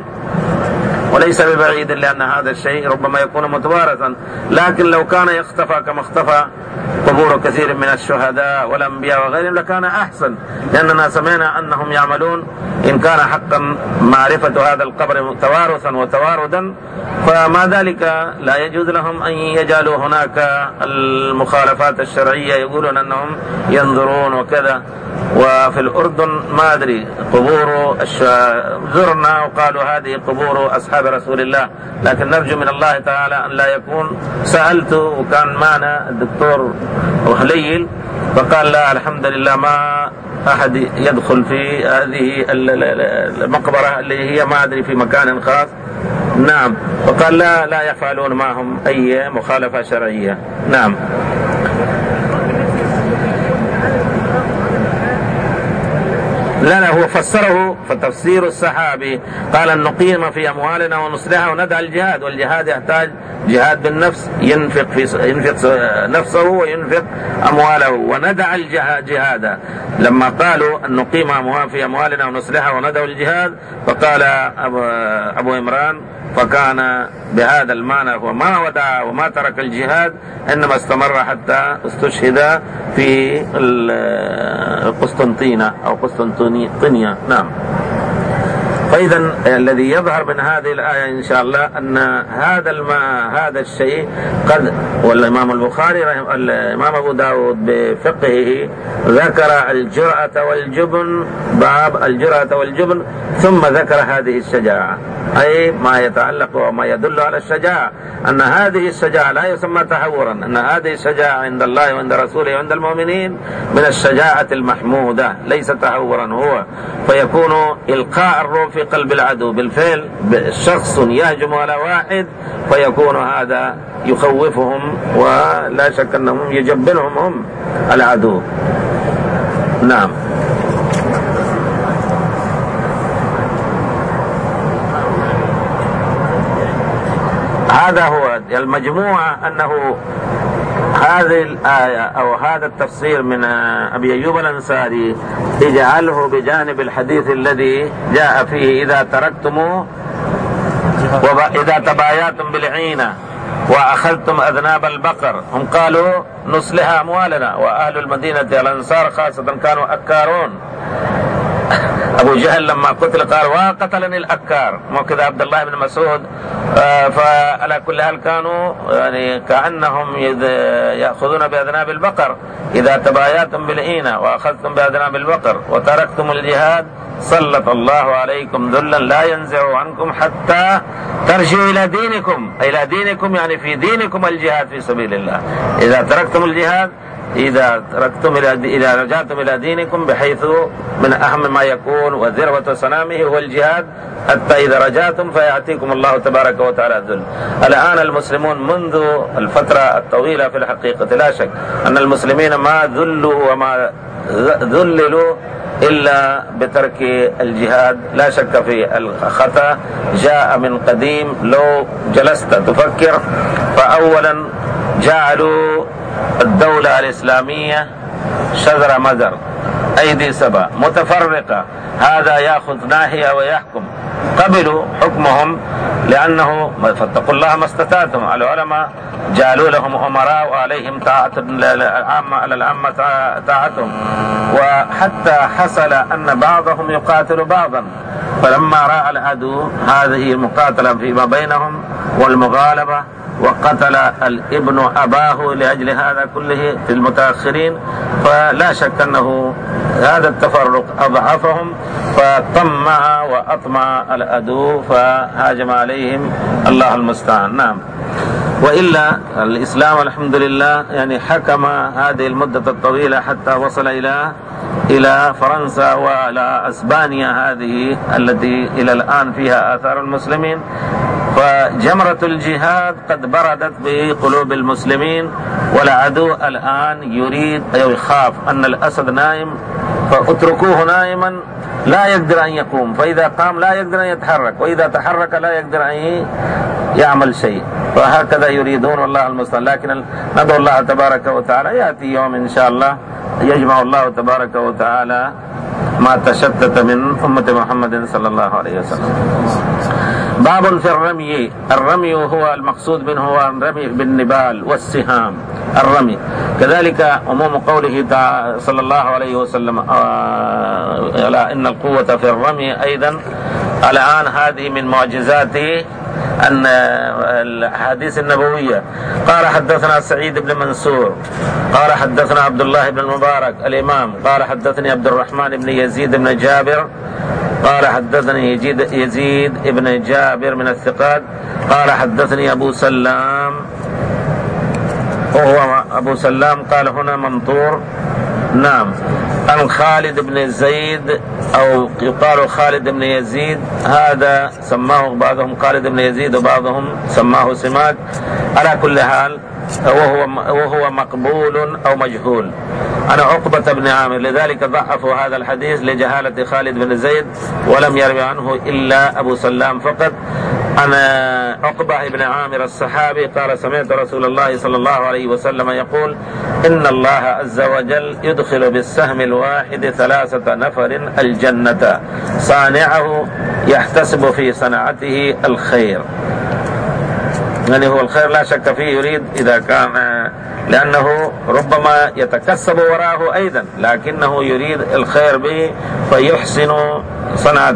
وليس ببعيد لأن هذا الشيء ربما يكون متوارثا. لكن لو كان يختفى كما اختفى قبور كثير من الشهداء والأنبياء وغيرهم لكان أحسن، لأننا سمعنا أنهم يعملون إن كان حقا معرفة هذا القبر توارثا وتواردا، فما ذلك لا يجوز لهم أن يجعلوا هناك المخالفات الشرعية، يقولون أنهم ينظرون وكذا. وفي الأردن ما أدري قبور زرنا وقالوا هذه قبور أصحاب رسول الله، لكن نرجو من الله تعالى أن لا يكون. سألت وكان معنا الدكتور وهليل فقال لا الحمد لله ما أحد يدخل في هذه المقبرة اللي هي ما أدري في مكان خاص. نعم. وقال لا لا يفعلون معهم أي مخالفة شرعية. نعم. لا لا هو فسره فتفسير الصحابي قال أن نقيم في أموالنا ونصلحها وندع الجهاد، والجهاد يحتاج جهاد بالنفس، ينفق في ينفق نفسه وينفق أمواله، وندع الجهاد. لما قالوا أن نقيم في أموالنا ونصلحها وندع الجهاد فقال أبو عمران فكان بهذا المعنى وما ودع وما ترك الجهاد، إنما استمر حتى استشهد في القسطنطينة أو قسطنطينية. نعم. فإذا الذي يظهر من هذه الآية إن شاء الله أن هذا الماء هذا الشيء قد، والإمام البخاري الإمام أبو داود بفقهه ذكر الجرأة والجبن، باب الجرأة والجبن، ثم ذكر هذه الشجاعة، أي ما يتعلق وما يدل على الشجاعة، أن هذه الشجاعة لا يسمى تهورا، أن هذه الشجاعة عند الله وعند رسوله وعند المؤمنين من الشجاعة المحمودة، ليس تهورا هو، فيكون إلقاء الروح في قلب العدو بالفعل. شخص يهجم على واحد فيكون هذا يخوفهم، ولا شك أنهم يجبنهم هم العدو. نعم. هذا هو المجموعة، أنه هذه الآية أو هذا التفسير من أبي أيوب الأنصاري اجعله بجانب الحديث الذي جاء فيه إذا تركتم وإذا تبايعتم بالعينة وأخذتم أذناب البقر. هم قالوا نصلح أموالنا، وأهل المدينة الأنصار خاصة كانوا أكارون. أبو جهل لما قتل قال وقتلني الأكار، وكذا عبد الله بن مسعود. فعلى كل حال كانوا يعني كأنهم يأخذون بأذناب البقر، إذا تبايعتم بالعينة وأخذتم بأذناب البقر وتركتم الجهاد سلط الله عليكم ذلا لا ينزع عنكم حتى ترجعوا إلى دينكم، إلى دينكم يعني في دينكم الجهاد في سبيل الله. إذا تركتم الجهاد، إذا تركتم إلى إذا رجعتم إلى دينكم، بحيث من أهم ما يكون وذروة سنامه هو الجهاد، حتى إذا رجعتم فيأتيكم الله تبارك وتعالى الذل. الآن المسلمون منذ الفترة الطويلة في الحقيقة لا شك أن المسلمين ما ذلوا وما ذللوا إلا بترك الجهاد. لا شك في الخطأ جاء من قديم. لو جلست تفكر، فأولا جعلوا الدولة الإسلامية شذر مذر، أيدي سبع متفرقة، هذا يأخذ ناحية ويحكم. قبلوا حكمهم لأنه فاتقوا الله ما استطعتم. العلماء جعلوا لهم أمراء وعليهم طاعة العامة، على العامة طاعتهم. وحتى حصل أن بعضهم يقاتل بعضا، فلما رأى العدو هذه المقاتلة فيما بينهم والمغالبة، وقتل الابن أباه لأجل هذا كله في المتأخرين، فلا شك أنه هذا التفرق أضعفهم، فطمع وأطمع العدو فهاجم عليهم. الله المستعان. نعم. وإلا الإسلام الحمد لله يعني حكم هذه المدة الطويلة حتى وصل إلى إلى فرنسا وإلى أسبانيا هذه التي إلى الآن فيها آثار المسلمين. فجمرة الجهاد قد بردت بقلوب المسلمين، والعدو الآن يريد أو يخاف أن الأسد نائم، فاتركوه نائما لا يقدر أن يقوم، فإذا قام لا يقدر أن يتحرك، وإذا تحرك لا يقدر أن يعمل شيء. فهكذا يريدون والله المستعان. لكن ندعو الله تبارك وتعالى يأتي يوم إن شاء الله يجمع الله تبارك وتعالى ما تشتت من أمة محمد صلى الله عليه وسلم. باب في الرمي. الرمي هو المقصود منه هو الرمي بالنبال والسهام، الرمي. كذلك عموم قوله صلى الله عليه وسلم ألا إن القوة في الرمي أيضا. الآن هذه من معجزاته أن الحديث النبوية. قال حدثنا سعيد بن منصور قال حدثنا عبد الله بن المبارك الإمام قال حدثني عبد الرحمن بن يزيد بن جابر قال حدثني يزيد بن جابر من الثقات قال حدثني أبو سلام، وهو أبو سلام قال هنا منطور. نعم. عن خالد بن زيد أو يقال خالد بن يزيد، هذا سماه بعضهم خالد بن يزيد وبعضهم سماه سماك. على كل حال وهو وهو مقبول أو مجهول. أنا عقبة بن عامر، لذلك ضعفوا هذا الحديث لجهالة خالد بن زيد، ولم يروي عنه إلا أبو سلام فقط. أنا عقبة بن عامر الصحابي قال سمعت رسول الله صلى الله عليه وسلم يقول إن الله عز وجل يدخل بالسهم الواحد ثلاثة نفر الجنة صانعه يحتسب في صنعته الخير. يعني هو الخير لا شك فيه يريد إذا كان، لأنه ربما يتكسب وراءه أيضا، لكنه يريد الخير به فيحسن صنعة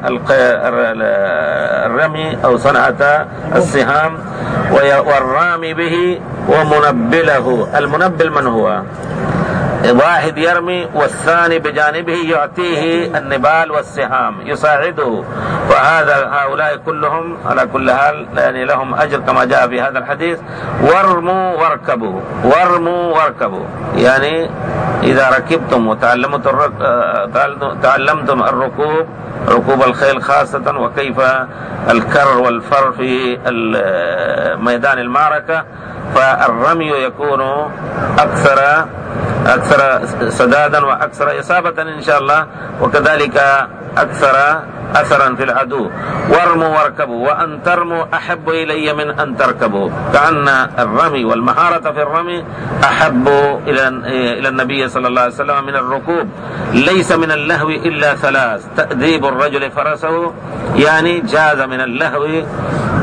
الرمي أو صنعة السهام والرامي به ومنبله. المنبل من هو؟ واحد يرمي والثاني بجانبه يعطيه النبال والسهام يساعده. وهذا هؤلاء كلهم على كل حال يعني لهم أجر كما جاء في هذا الحديث. وارموا واركبوا، وارموا واركبوا، يعني إذا ركبتم وتعلمتم تعلمتم الركوب، ركوب الخيل خاصة، وكيف الكر والفر في ميدان المعركة، فالرمي يكون أكثر أكثر سدادا وأكثر إصابة إن شاء الله، وكذلك أكثر أثرا في العدو. وارموا واركبوا، وأن ترموا أحب إلي من أن تركبوا، كأن الرمي والمهارة في الرمي أحب إلى إلى النبي صلى الله عليه وسلم من الركوب. ليس من اللهو إلا ثلاث: تأديب الرجل فرسه، يعني جاز من اللهو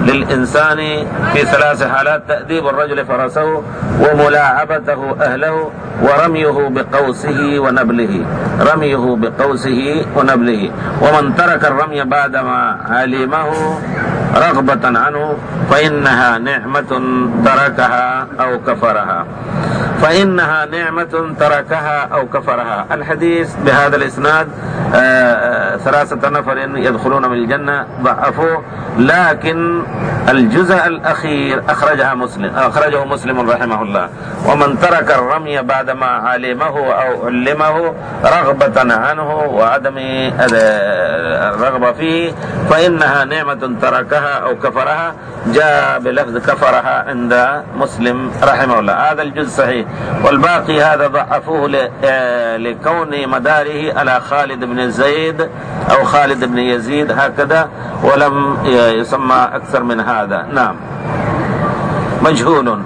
للإنسان في ثلاث حالات: تأديب الرجل فرسه، وملاعبته أهله، ورميه بقوسه ونبله رميه بقوسه ونبله ومن ترك الرمي بعدما علمه رغبة عنه فإنها نعمة تركها أو كفرها فإنها نعمة تركها أو كفرها. الحديث بهذا الإسناد ثلاثة نفر يدخلون من الجنة ضعفوه، لكن الجزء الأخير أخرجها مسلم أخرجه مسلم رحمه الله: ومن ترك الرمي بعدما علمه أو علمه رغبة عنه وعدم الرغبة فيه فإنها نعمة تركها أو كفرها. جاء بلفظ كفرها عند مسلم رحمه الله. هذا الجزء صحيح، والباقي هذا ضعفوه لكون مداره على خالد بن زيد أو خالد بن يزيد هكذا، ولم يسمى أكثر من هذا. نعم، مجهول.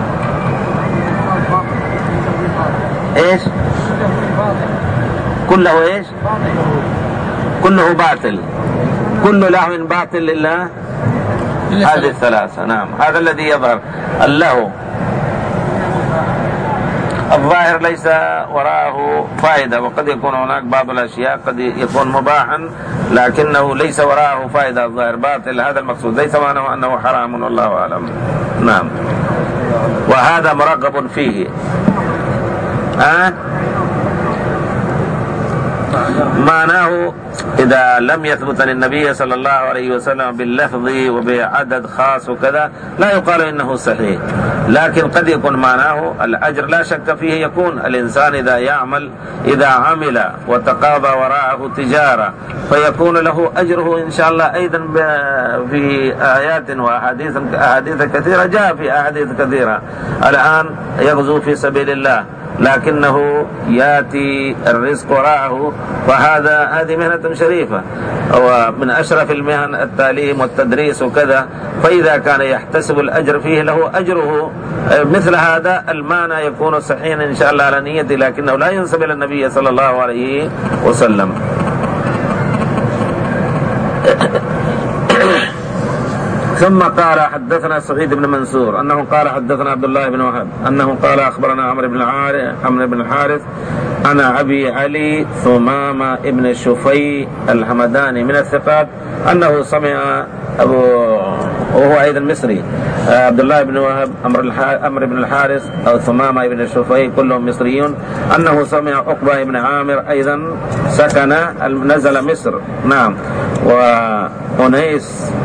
إيش؟ كله إيش؟ كله باطل، كل لهو باطل إلا هذه الثلاثة. نعم، هذا الذي يظهر. اللهو الظاهر ليس وراءه فائدة، وقد يكون هناك بعض الأشياء قد يكون مباحا لكنه ليس وراءه فائدة، الظاهر باطل. هذا المقصود، ليس معناه أنه حرام، والله أعلم. نعم، وهذا مرغب فيه. أه؟ معناه إذا لم يثبت للنبي صلى الله عليه وسلم باللفظ وبعدد خاص وكذا لا يقال إنه صحيح، لكن قد يكون معناه الأجر لا شك فيه. يكون الإنسان إذا يعمل إذا عمل وتقاضى وراءه تجارة فيكون له أجره إن شاء الله. أيضا في آيات وأحاديث أحاديث كثيرة، جاء في أحاديث كثيرة. الآن يغزو في سبيل الله لكنه يأتي الرزق وراءه، فهذا هذه مهنة شريفة ومن أشرف المهن التعليم والتدريس وكذا، فإذا كان يحتسب الأجر فيه له أجره. مثل هذا المعنى يكون صحيحا إن شاء الله على نيته، لكنه لا ينسب إلى النبي صلى الله عليه وسلم. ثم قال: حدثنا سعيد بن منصور أنه قال حدثنا عبد الله بن وهب أنه قال أخبرنا عمرو بن عمرو بن الحارث أنا أبي علي ثمامة ابن شفي الحمداني من الثقات أنه سمع أبو وهو أيضا مصري عبد الله بن وهب عمرو بن الحارث أو ثمامة ابن شفي كلهم مصريون أنه سمع عقبة بن عامر أيضا سكن نزل مصر. نعم، وأنيس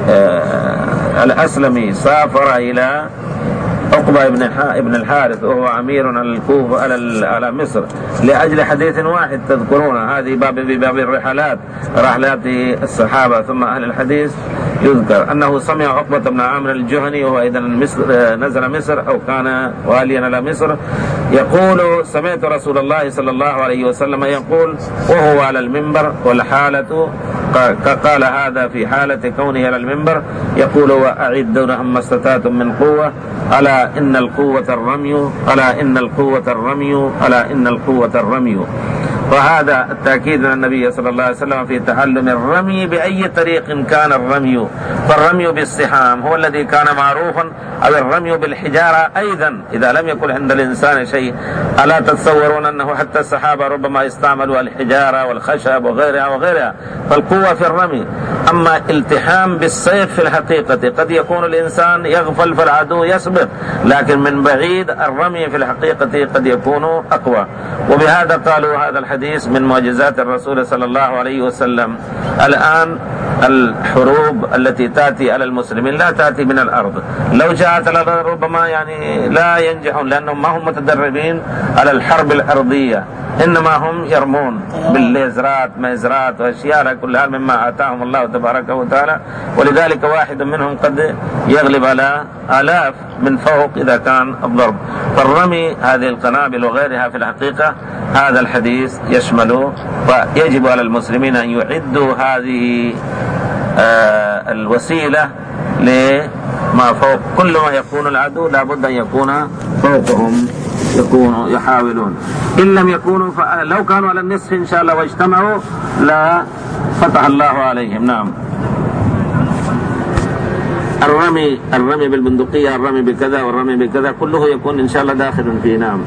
آه الأسلمي سافر إلى عقبة ابن الحارث وهو أمير على الكوفة على على مصر لأجل حديث واحد تذكرونه. هذه باب بباب الرحلات، رحلات الصحابة ثم أهل الحديث. يذكر أنه سمع عقبة بن عامر الجهني وهو أيضا مصر نزل مصر أو كان واليا على مصر يقول: سمعت رسول الله صلى الله عليه وسلم يقول وهو على المنبر والحالة قال هذا في حالة كونه على المنبر يقول: وأعدوا لهم ما استطعتم من قوة ألا إن القوة الرمي ألا إن القوة الرمي ألا إن القوة الرمي. وهذا التأكيد من النبي صلى الله عليه وسلم في تعلم الرمي بأي طريق كان الرمي، فالرمي بالسحام هو الذي كان معروفا، أو الرمي بالحجارة أيضا إذا لم يكن عند الإنسان شيء. ألا تتصورون أنه حتى الصحابة ربما استعملوا الحجارة والخشب وغيرها وغيرها، فالقوة في الرمي. أما التحام بالسيف في الحقيقة قد يكون الإنسان يغفل فالعدو يسبق، لكن من بعيد الرمي في الحقيقة قد يكون أقوى. وبهذا قالوا هذا الحديث من معجزات الرسول صلى الله عليه وسلم. الآن الحروب التي تأتي على المسلمين لا تأتي من الأرض، لو جاءت على الأرض ربما يعني لا ينجحون لأنهم ما هم متدربين على الحرب الأرضية، إنما هم يرمون بالليزرات ميزرات وأشياء كلها مما آتاهم الله تبارك وتعالى، ولذلك واحد منهم قد يغلب على آلاف من فوق إذا كان الضرب. فالرمي هذه القنابل وغيرها في الحقيقة هذا الحديث يشمل، ويجب على المسلمين أن يعدوا هذه آه الوسيلة لما فوق. كل ما يكون العدو لابد أن يكون فوقهم، يكونوا يحاولون. إن لم يكونوا لو كانوا على النصف إن شاء الله واجتمعوا لا فتح الله عليهم. نعم. الرمي الرمي بالبندقية، الرمي بكذا والرمي بكذا، كله يكون إن شاء الله داخل فيه. نعم.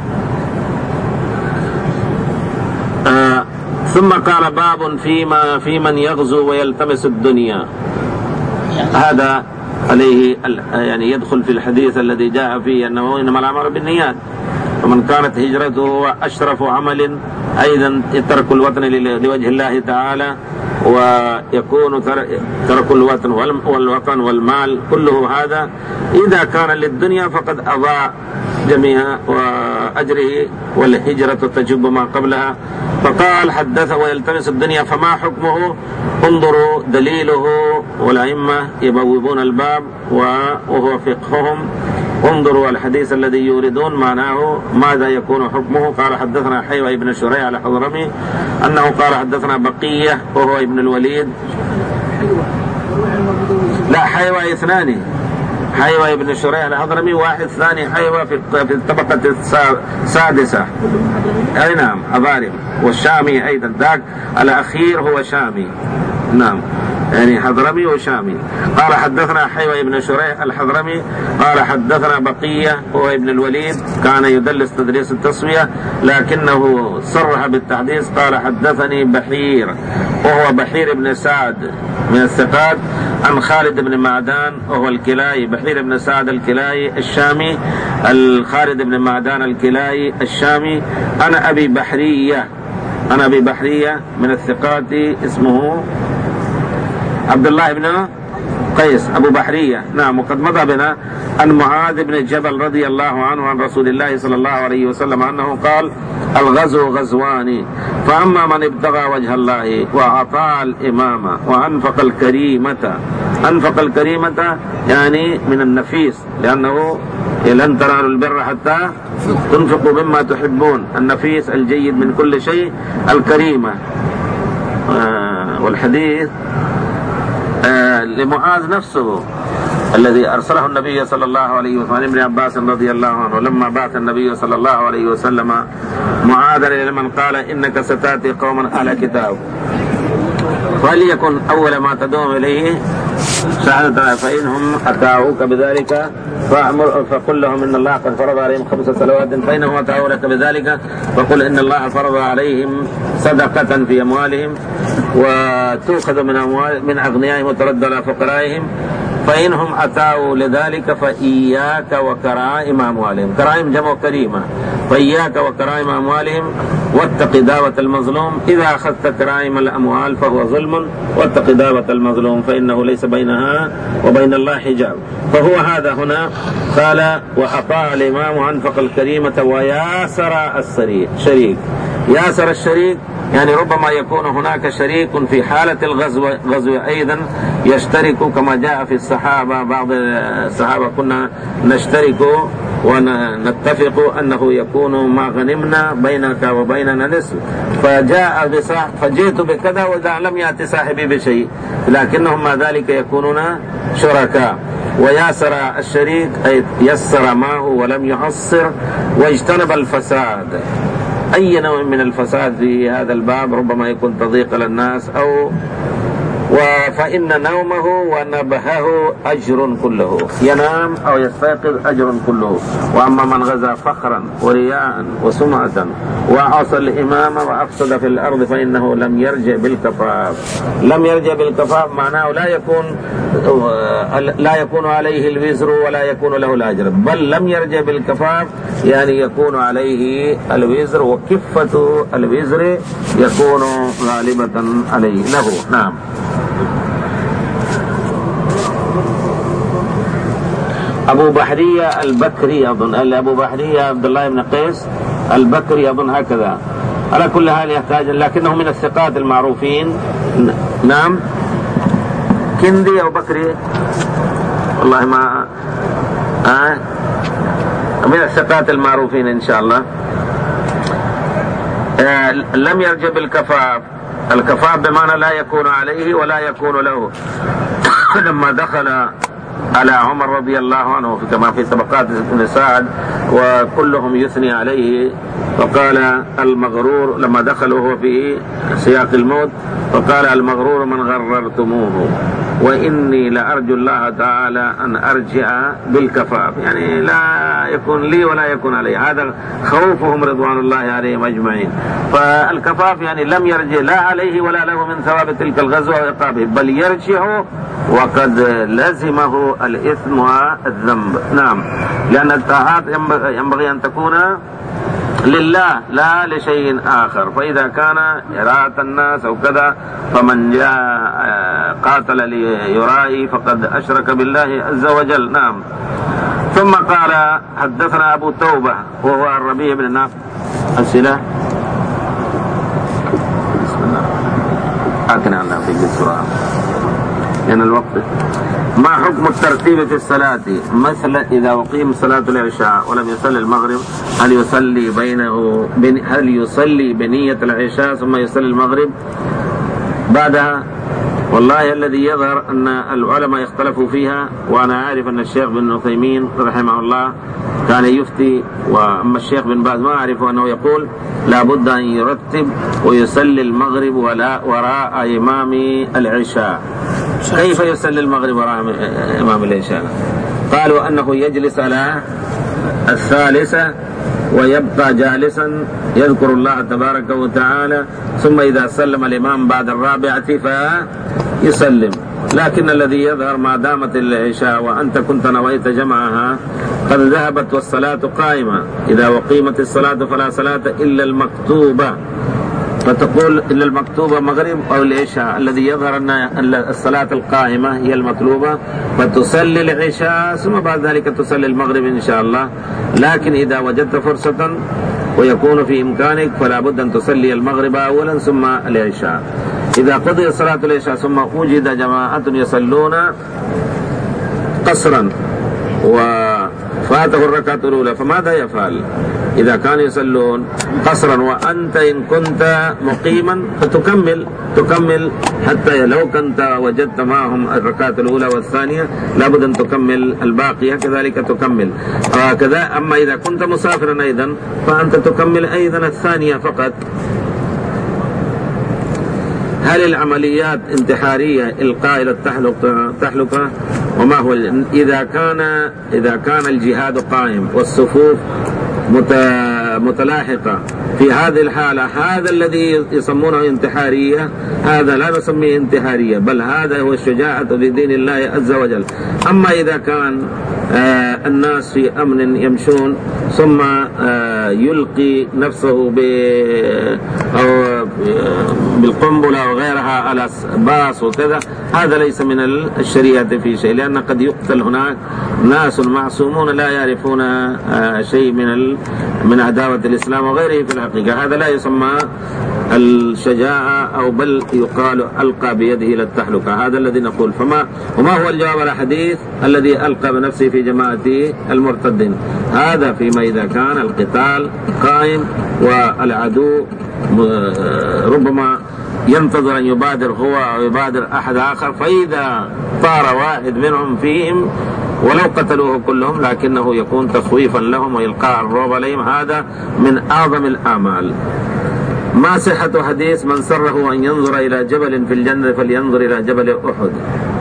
آه ثم قال باب فيما في من يغزو ويلتمس الدنيا. هذا عليه يعني يدخل في الحديث الذي جاء فيه أنه إنما الأعمال بالنيات، ومن كانت هجرته أشرف عمل أيضا ترك الوطن لوجه الله تعالى، ويكون ترك الوطن والوطن والمال كله هذا إذا كان للدنيا فقد أضاع جميع وأجره، والهجرة تجب ما قبلها. فقال حدث ويلتمس الدنيا فما حكمه؟ انظروا دليله، والأئمة يبوبون الباب وهو فقههم. انظروا الحديث الذي يوردون معناه ماذا يكون حكمه. قال حدثنا حيوى بن شريح الحضرمي أنه قال حدثنا بقية وهو ابن الوليد. لا، حيوى اثنان، حيوى بن شريح الحضرمي واحد، ثاني حيوى في في الطبقة السادسة. أي نعم، أبارم، والشامي أيضا، ذاك الأخير هو شامي. نعم، يعني حضرمي وشامي. قال حدثنا حيوى بن شريح الحضرمي قال حدثنا بقية وهو ابن الوليد، كان يدلس تدريس التسوية لكنه صرح بالتحديث. قال حدثني بحير وهو بحير بن سعد من الثقات عن خالد بن معدان وهو الكلاي، بحير بن سعد الكلاي الشامي، الخالد بن معدان الكلاي الشامي. أنا أبي بحرية، أنا أبي بحرية من الثقات اسمه عبد الله بن قيس أبو بحرية. نعم. وقد مضى بنا عن معاذ بن جبل رضي الله عنه عن رسول الله صلى الله عليه وسلم أنه قال الغزو غزوان، فأما من ابتغى وجه الله وأطاع الإمامة وأنفق الكريمة. أنفق الكريمة يعني من النفيس، لأنه لن تنالوا البر حتى تنفقوا مما تحبون. النفيس الجيد من كل شيء، الكريمة. آه والحديث آه لمعاذ نفسه الذي أرسله النبي صلى الله عليه وسلم عن ابن عباس رضي الله عنه، لما بعث النبي صلى الله عليه وسلم معاذا لمن قال إنك ستأتي قوما أهل كتاب فليكن أول ما تدعوهم إليه شهادة، فإنهم أطاعوك بذلك فأمر فقل لهم إن الله قد فرض عليهم خمس صلوات، فإنهم أطاعوا لك بذلك فقل إن الله فرض عليهم صدقة في أموالهم وتؤخذ من أموال من أغنيائهم وترد على فقرائهم، فإنهم أتاوا لذلك فإياك وكرائم أموالهم. كرائم جمع كريمة، فإياك وكرائم أموالهم واتق دعوة المظلوم. إذا أخذت كرائم الأموال فهو ظلم، واتق دعوة المظلوم فإنه ليس بينها وبين الله حجاب. فهو هذا هنا قال وأطاع الإمام وأنفق الكريمة وياسر الشريك. ياسر الشريك يعني ربما يكون هناك شريك في حالة الغزو غزو أيضا يشترك، كما جاء في الصحابة، بعض الصحابة كنا نشترك ونتفق أنه يكون ما غنمنا بينك وبيننا نصف، فجاء بصاحب فجئت بكذا وإذا لم يأتي صاحبي بشيء، لكنهم ما ذلك يكونون شركاء. وياسر الشريك أي يسر معه ولم يعصر واجتنب الفساد. أي نوع من الفساد في هذا الباب ربما يكون تضييق للناس أو فإن نومه ونبهه أجر كله، ينام أو يستيقظ أجر كله. وأما من غزا فخرا ورياء وسمعة وعصى الإمامة وأفسد في الأرض فإنه لم يرجع بالكفاف. لم يرجع بالكفاف معناه لا يكون لا يكون عليه الوزر ولا يكون له الأجر، بل لم يرجع بالكفاف يعني يكون عليه الوزر، وكفة الوزر يكون غالبة عليه له. نعم. أبو بحرية البكري أظن، أبو بحرية عبد الله بن قيس البكري أظن هكذا. على كل حال يحتاج، لكنه من الثقات المعروفين. نعم. كندي أو بكري والله ما آه من الثقات المعروفين إن شاء الله. آه لم يرجع بالكفاف. الكفاف بمعنى لا يكون عليه ولا يكون له. لما دخل على عمر رضي الله عنه كما في طبقات ابن سعد وكلهم يثني عليه، فقال المغرور لما دخلوا هو في سياق الموت فقال المغرور من غررتموه. وإني لأرجو الله تعالى أن أرجع بالكفاف، يعني لا يكون لي ولا يكون علي، هذا خوفهم رضوان الله عليهم أجمعين. فالكفاف يعني لم يرجع لا عليه ولا له من ثواب تلك الغزوة وعقابه، بل يرجع وقد لزمه الإثم والذنب. نعم، لأن الطاعات ينبغي أن تكون لله لا لشيء آخر، فإذا كان إراءة الناس أو كذا فمن جاء قاتل ليرائي فقد أشرك بالله عز وجل. نعم. ثم قال حدثنا أبو توبة وهو الربيع بن نافع. أسئلة؟ بسم الله. أكن عنا في السورة لأن الوقت. ما حكم الترتيب في الصلاة؟ مثلا إذا أقيم صلاة العشاء ولم يصلي المغرب هل يصلي بينه هل يصلي بنية العشاء ثم يصلي المغرب بعدها؟ والله الذي يظهر أن العلماء اختلفوا فيها، وأنا عارف أن الشيخ بن عثيمين رحمه الله كان يفتي، وأما الشيخ بن باز ما أعرف أنه يقول لا بد أن يرتب ويصلي المغرب ولا وراء إمام العشاء. كيف يصلي المغرب وراء إمام العشاء؟ قالوا أنه يجلس على الثالثة ويبقى جالسا يذكر الله تبارك وتعالى، ثم إذا سلم الإمام بعد الرابعة فيسلم. لكن الذي يظهر ما دامت العشاء وأنت كنت نويت جمعها قد ذهبت والصلاة قائمة، إذا وقيمت الصلاة فلا صلاة إلا المكتوبة، فتقول إلا المكتوبة مغرب أو العشاء. الذي يظهر أن الصلاة القائمة هي المطلوبة، فتصلي العشاء ثم بعد ذلك تصلي المغرب إن شاء الله. لكن إذا وجدت فرصة ويكون في إمكانك فلا بد أن تصلي المغرب أولا ثم العشاء. إذا قضي صلاة العشاء ثم وجد جماعة يصلون قصرا وفاته الركعة الأولى فماذا يفعل؟ إذا كانوا يصلون قصرا وأنت إن كنت مقيما فتكمل تكمل حتى لو كنت وجدت معهم الركعة الأولى والثانية لابد أن تكمل الباقية، كذلك تكمل هكذا. أما إذا كنت مسافرا أيضا فأنت تكمل أيضا الثانية فقط. هل العمليات انتحارية إلقاء إلى التحلقة؟ وما هو إذا كان إذا كان الجهاد قائم والصفوف متلاحقة في هذه الحالة، هذا الذي يسمونه انتحارية هذا لا نسميه انتحارية، بل هذا هو الشجاعة في دين الله عز وجل. أما إذا كان آه الناس في أمن يمشون ثم آه يلقي نفسه ب أو بالقنبلة وغيرها على باص وكذا، هذا ليس من الشريعة في شيء، لأن قد يقتل هناك ناس معصومون لا يعرفون آه شيء من من عداوة الإسلام وغيره في الحقيقة. هذا لا يسمى الشجاعة أو بل يقال ألقى بيده إلى التحلقة، هذا الذي نقول. فما وما هو الجواب على الحديث الذي ألقى بنفسه في جماعة المرتدين؟ هذا فيما إذا كان القتال قائم والعدو ربما ينتظر أن يبادر هو أو يبادر أحد آخر، فإذا طار واحد منهم فيهم ولو قتلوه كلهم لكنه يكون تخويفا لهم وإلقاء الرعب عليهم، هذا من أعظم الأعمال. ما صحة حديث من سره أن ينظر إلى جبل في الجنة فلينظر إلى جبل أحد؟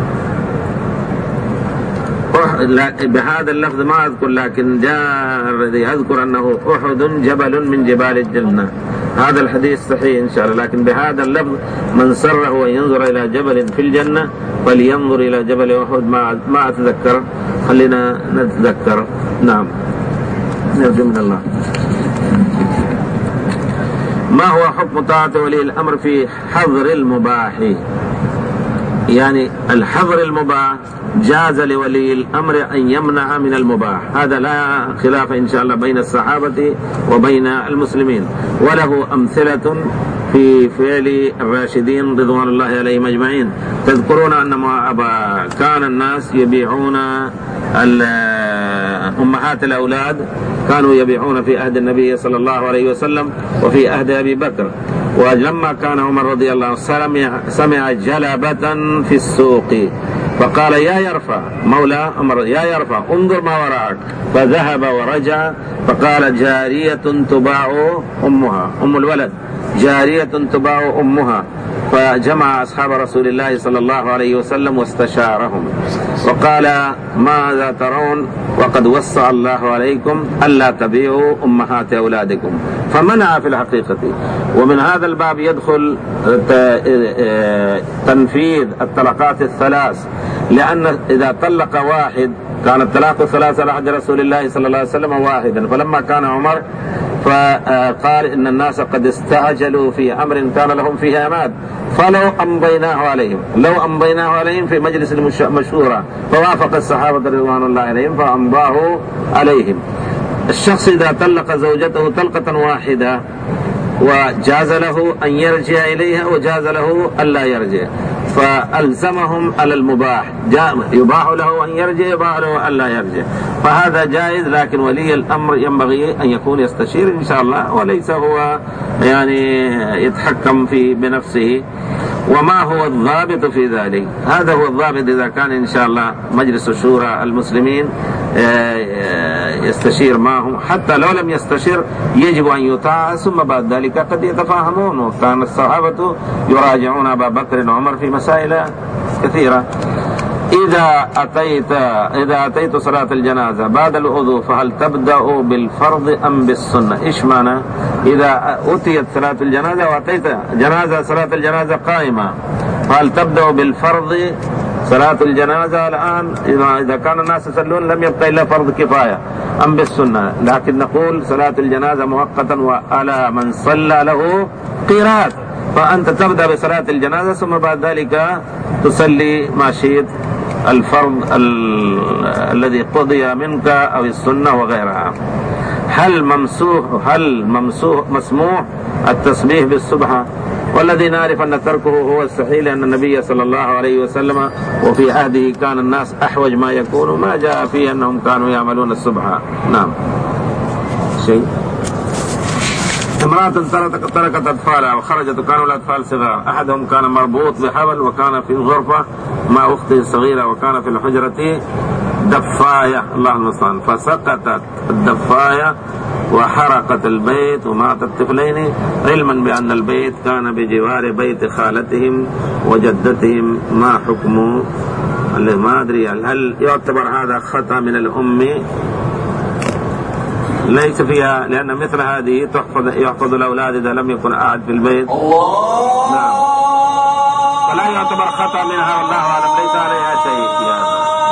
بهذا اللفظ ما أذكر، لكن جاء الذي أذكر أنه أحد جبل من جبال الجنة، هذا الحديث صحيح إن شاء الله. لكن بهذا اللفظ من سره أن ينظر إلى جبل في الجنة فلينظر إلى جبل أحد ما ما أتذكر، خلينا نتذكر. نعم، نرجو من الله. ما هو حكم طاعة ولي الأمر في حظر المباح؟ يعني الحظر المباح جاز لولي الأمر أن يمنع من المباح، هذا لا خلاف إن شاء الله بين الصحابة وبين المسلمين، وله أمثلة في فعل الراشدين رضوان الله عليهم أجمعين. تذكرون أن كان الناس يبيعون أمهات الأولاد، كانوا يبيعون في عهد النبي صلى الله عليه وسلم وفي عهد أبي بكر. ولما كان عمر رضي الله عنه سمع, سمع جلبة في السوق فقال يا يرفع مولى عمر يا يرفع انظر ما وراءك، فذهب ورجع فقال جارية تباع أمها، أم الولد جارية تباع أمها، فجمع أصحاب رسول الله صلى الله عليه وسلم واستشارهم وقال ماذا ترون وقد وصى الله عليكم ألا تبيعوا أمهات أولادكم، فمنع في الحقيقة. ومن هذا الباب يدخل تنفيذ الطلقات الثلاث، لأن إذا طلق واحد كان الطلاق الثلاث على عهد رسول الله صلى الله عليه وسلم واحدا، فلما كان عمر فقال إن الناس قد استعجلوا في أمر كان لهم فيه أماد فلو أمضيناه عليهم لو أمضيناه عليهم في مجلس المشورة، فوافق الصحابة رضوان الله عليهم فأمضاه عليهم. الشخص إذا طلق زوجته طلقة واحدة وجاز له أن يرجع إليها وجاز له ألا يرجع، فألزمهم على المباح، يباح له أن يرجع يباح له ألا يرجع، فهذا جائز. لكن ولي الأمر ينبغي أن يكون يستشير إن شاء الله، وليس هو يعني يتحكم في بنفسه. وما هو الضابط في ذلك؟ هذا هو الضابط. إذا كان إن شاء الله مجلس شورى المسلمين يستشير معهم، حتى لو لم يستشير يجب أن يطاع، ثم بعد ذلك قد يتفاهمون. وكان الصحابة يراجعون أبا بكر وعمر في مسائل كثيرة. إذا أتيت إذا أتيت صلاة الجنازة بعد الوضوء فهل تبدأ بالفرض أم بالسنة؟ إيش معنى؟ إذا أتيت صلاة الجنازة وأتيت جنازة صلاة الجنازة قائمة، فهل تبدأ بالفرض صلاة الجنازة الآن إذا كان الناس يصلون لم يبقى إلا فرض كفاية، أم بالسنة؟ لكن نقول صلاة الجنازة مؤقتا وعلى من صلى له قيراط، فأنت تبدأ بصلاة الجنازة ثم بعد ذلك تصلي ما شئت الفرض الذي قضي منك أو السنة وغيرها. هل ممسوح هل ممسوح مسموح التسبيح بالسبحة؟ والذي نعرف أن تركه هو الصحيح، لأن النبي صلى الله عليه وسلم وفي عهده كان الناس أحوج ما يكون، ما جاء فيه أنهم كانوا يعملون السبحة. نعم. شيء امرأة تركت أطفالها وخرجت وكانوا الأطفال صغار، أحدهم كان مربوط بحبل وكان في غرفة مع أخته الصغيرة وكان في الحجرة دفاية، الله المستعان، فسقطت الدفاية وحرقت البيت ومات الطفلين، علما بأن البيت كان بجوار بيت خالتهم وجدتهم. ما حكمه؟ ما أدري هل يعتبر هذا خطأ من الأم؟ ليس فيها، لأن مثل هذه تحفظ يحفظ الأولاد إذا لم يكن أحد في البيت. الله. نعم. فلا يعتبر خطأ منها والله أعلم.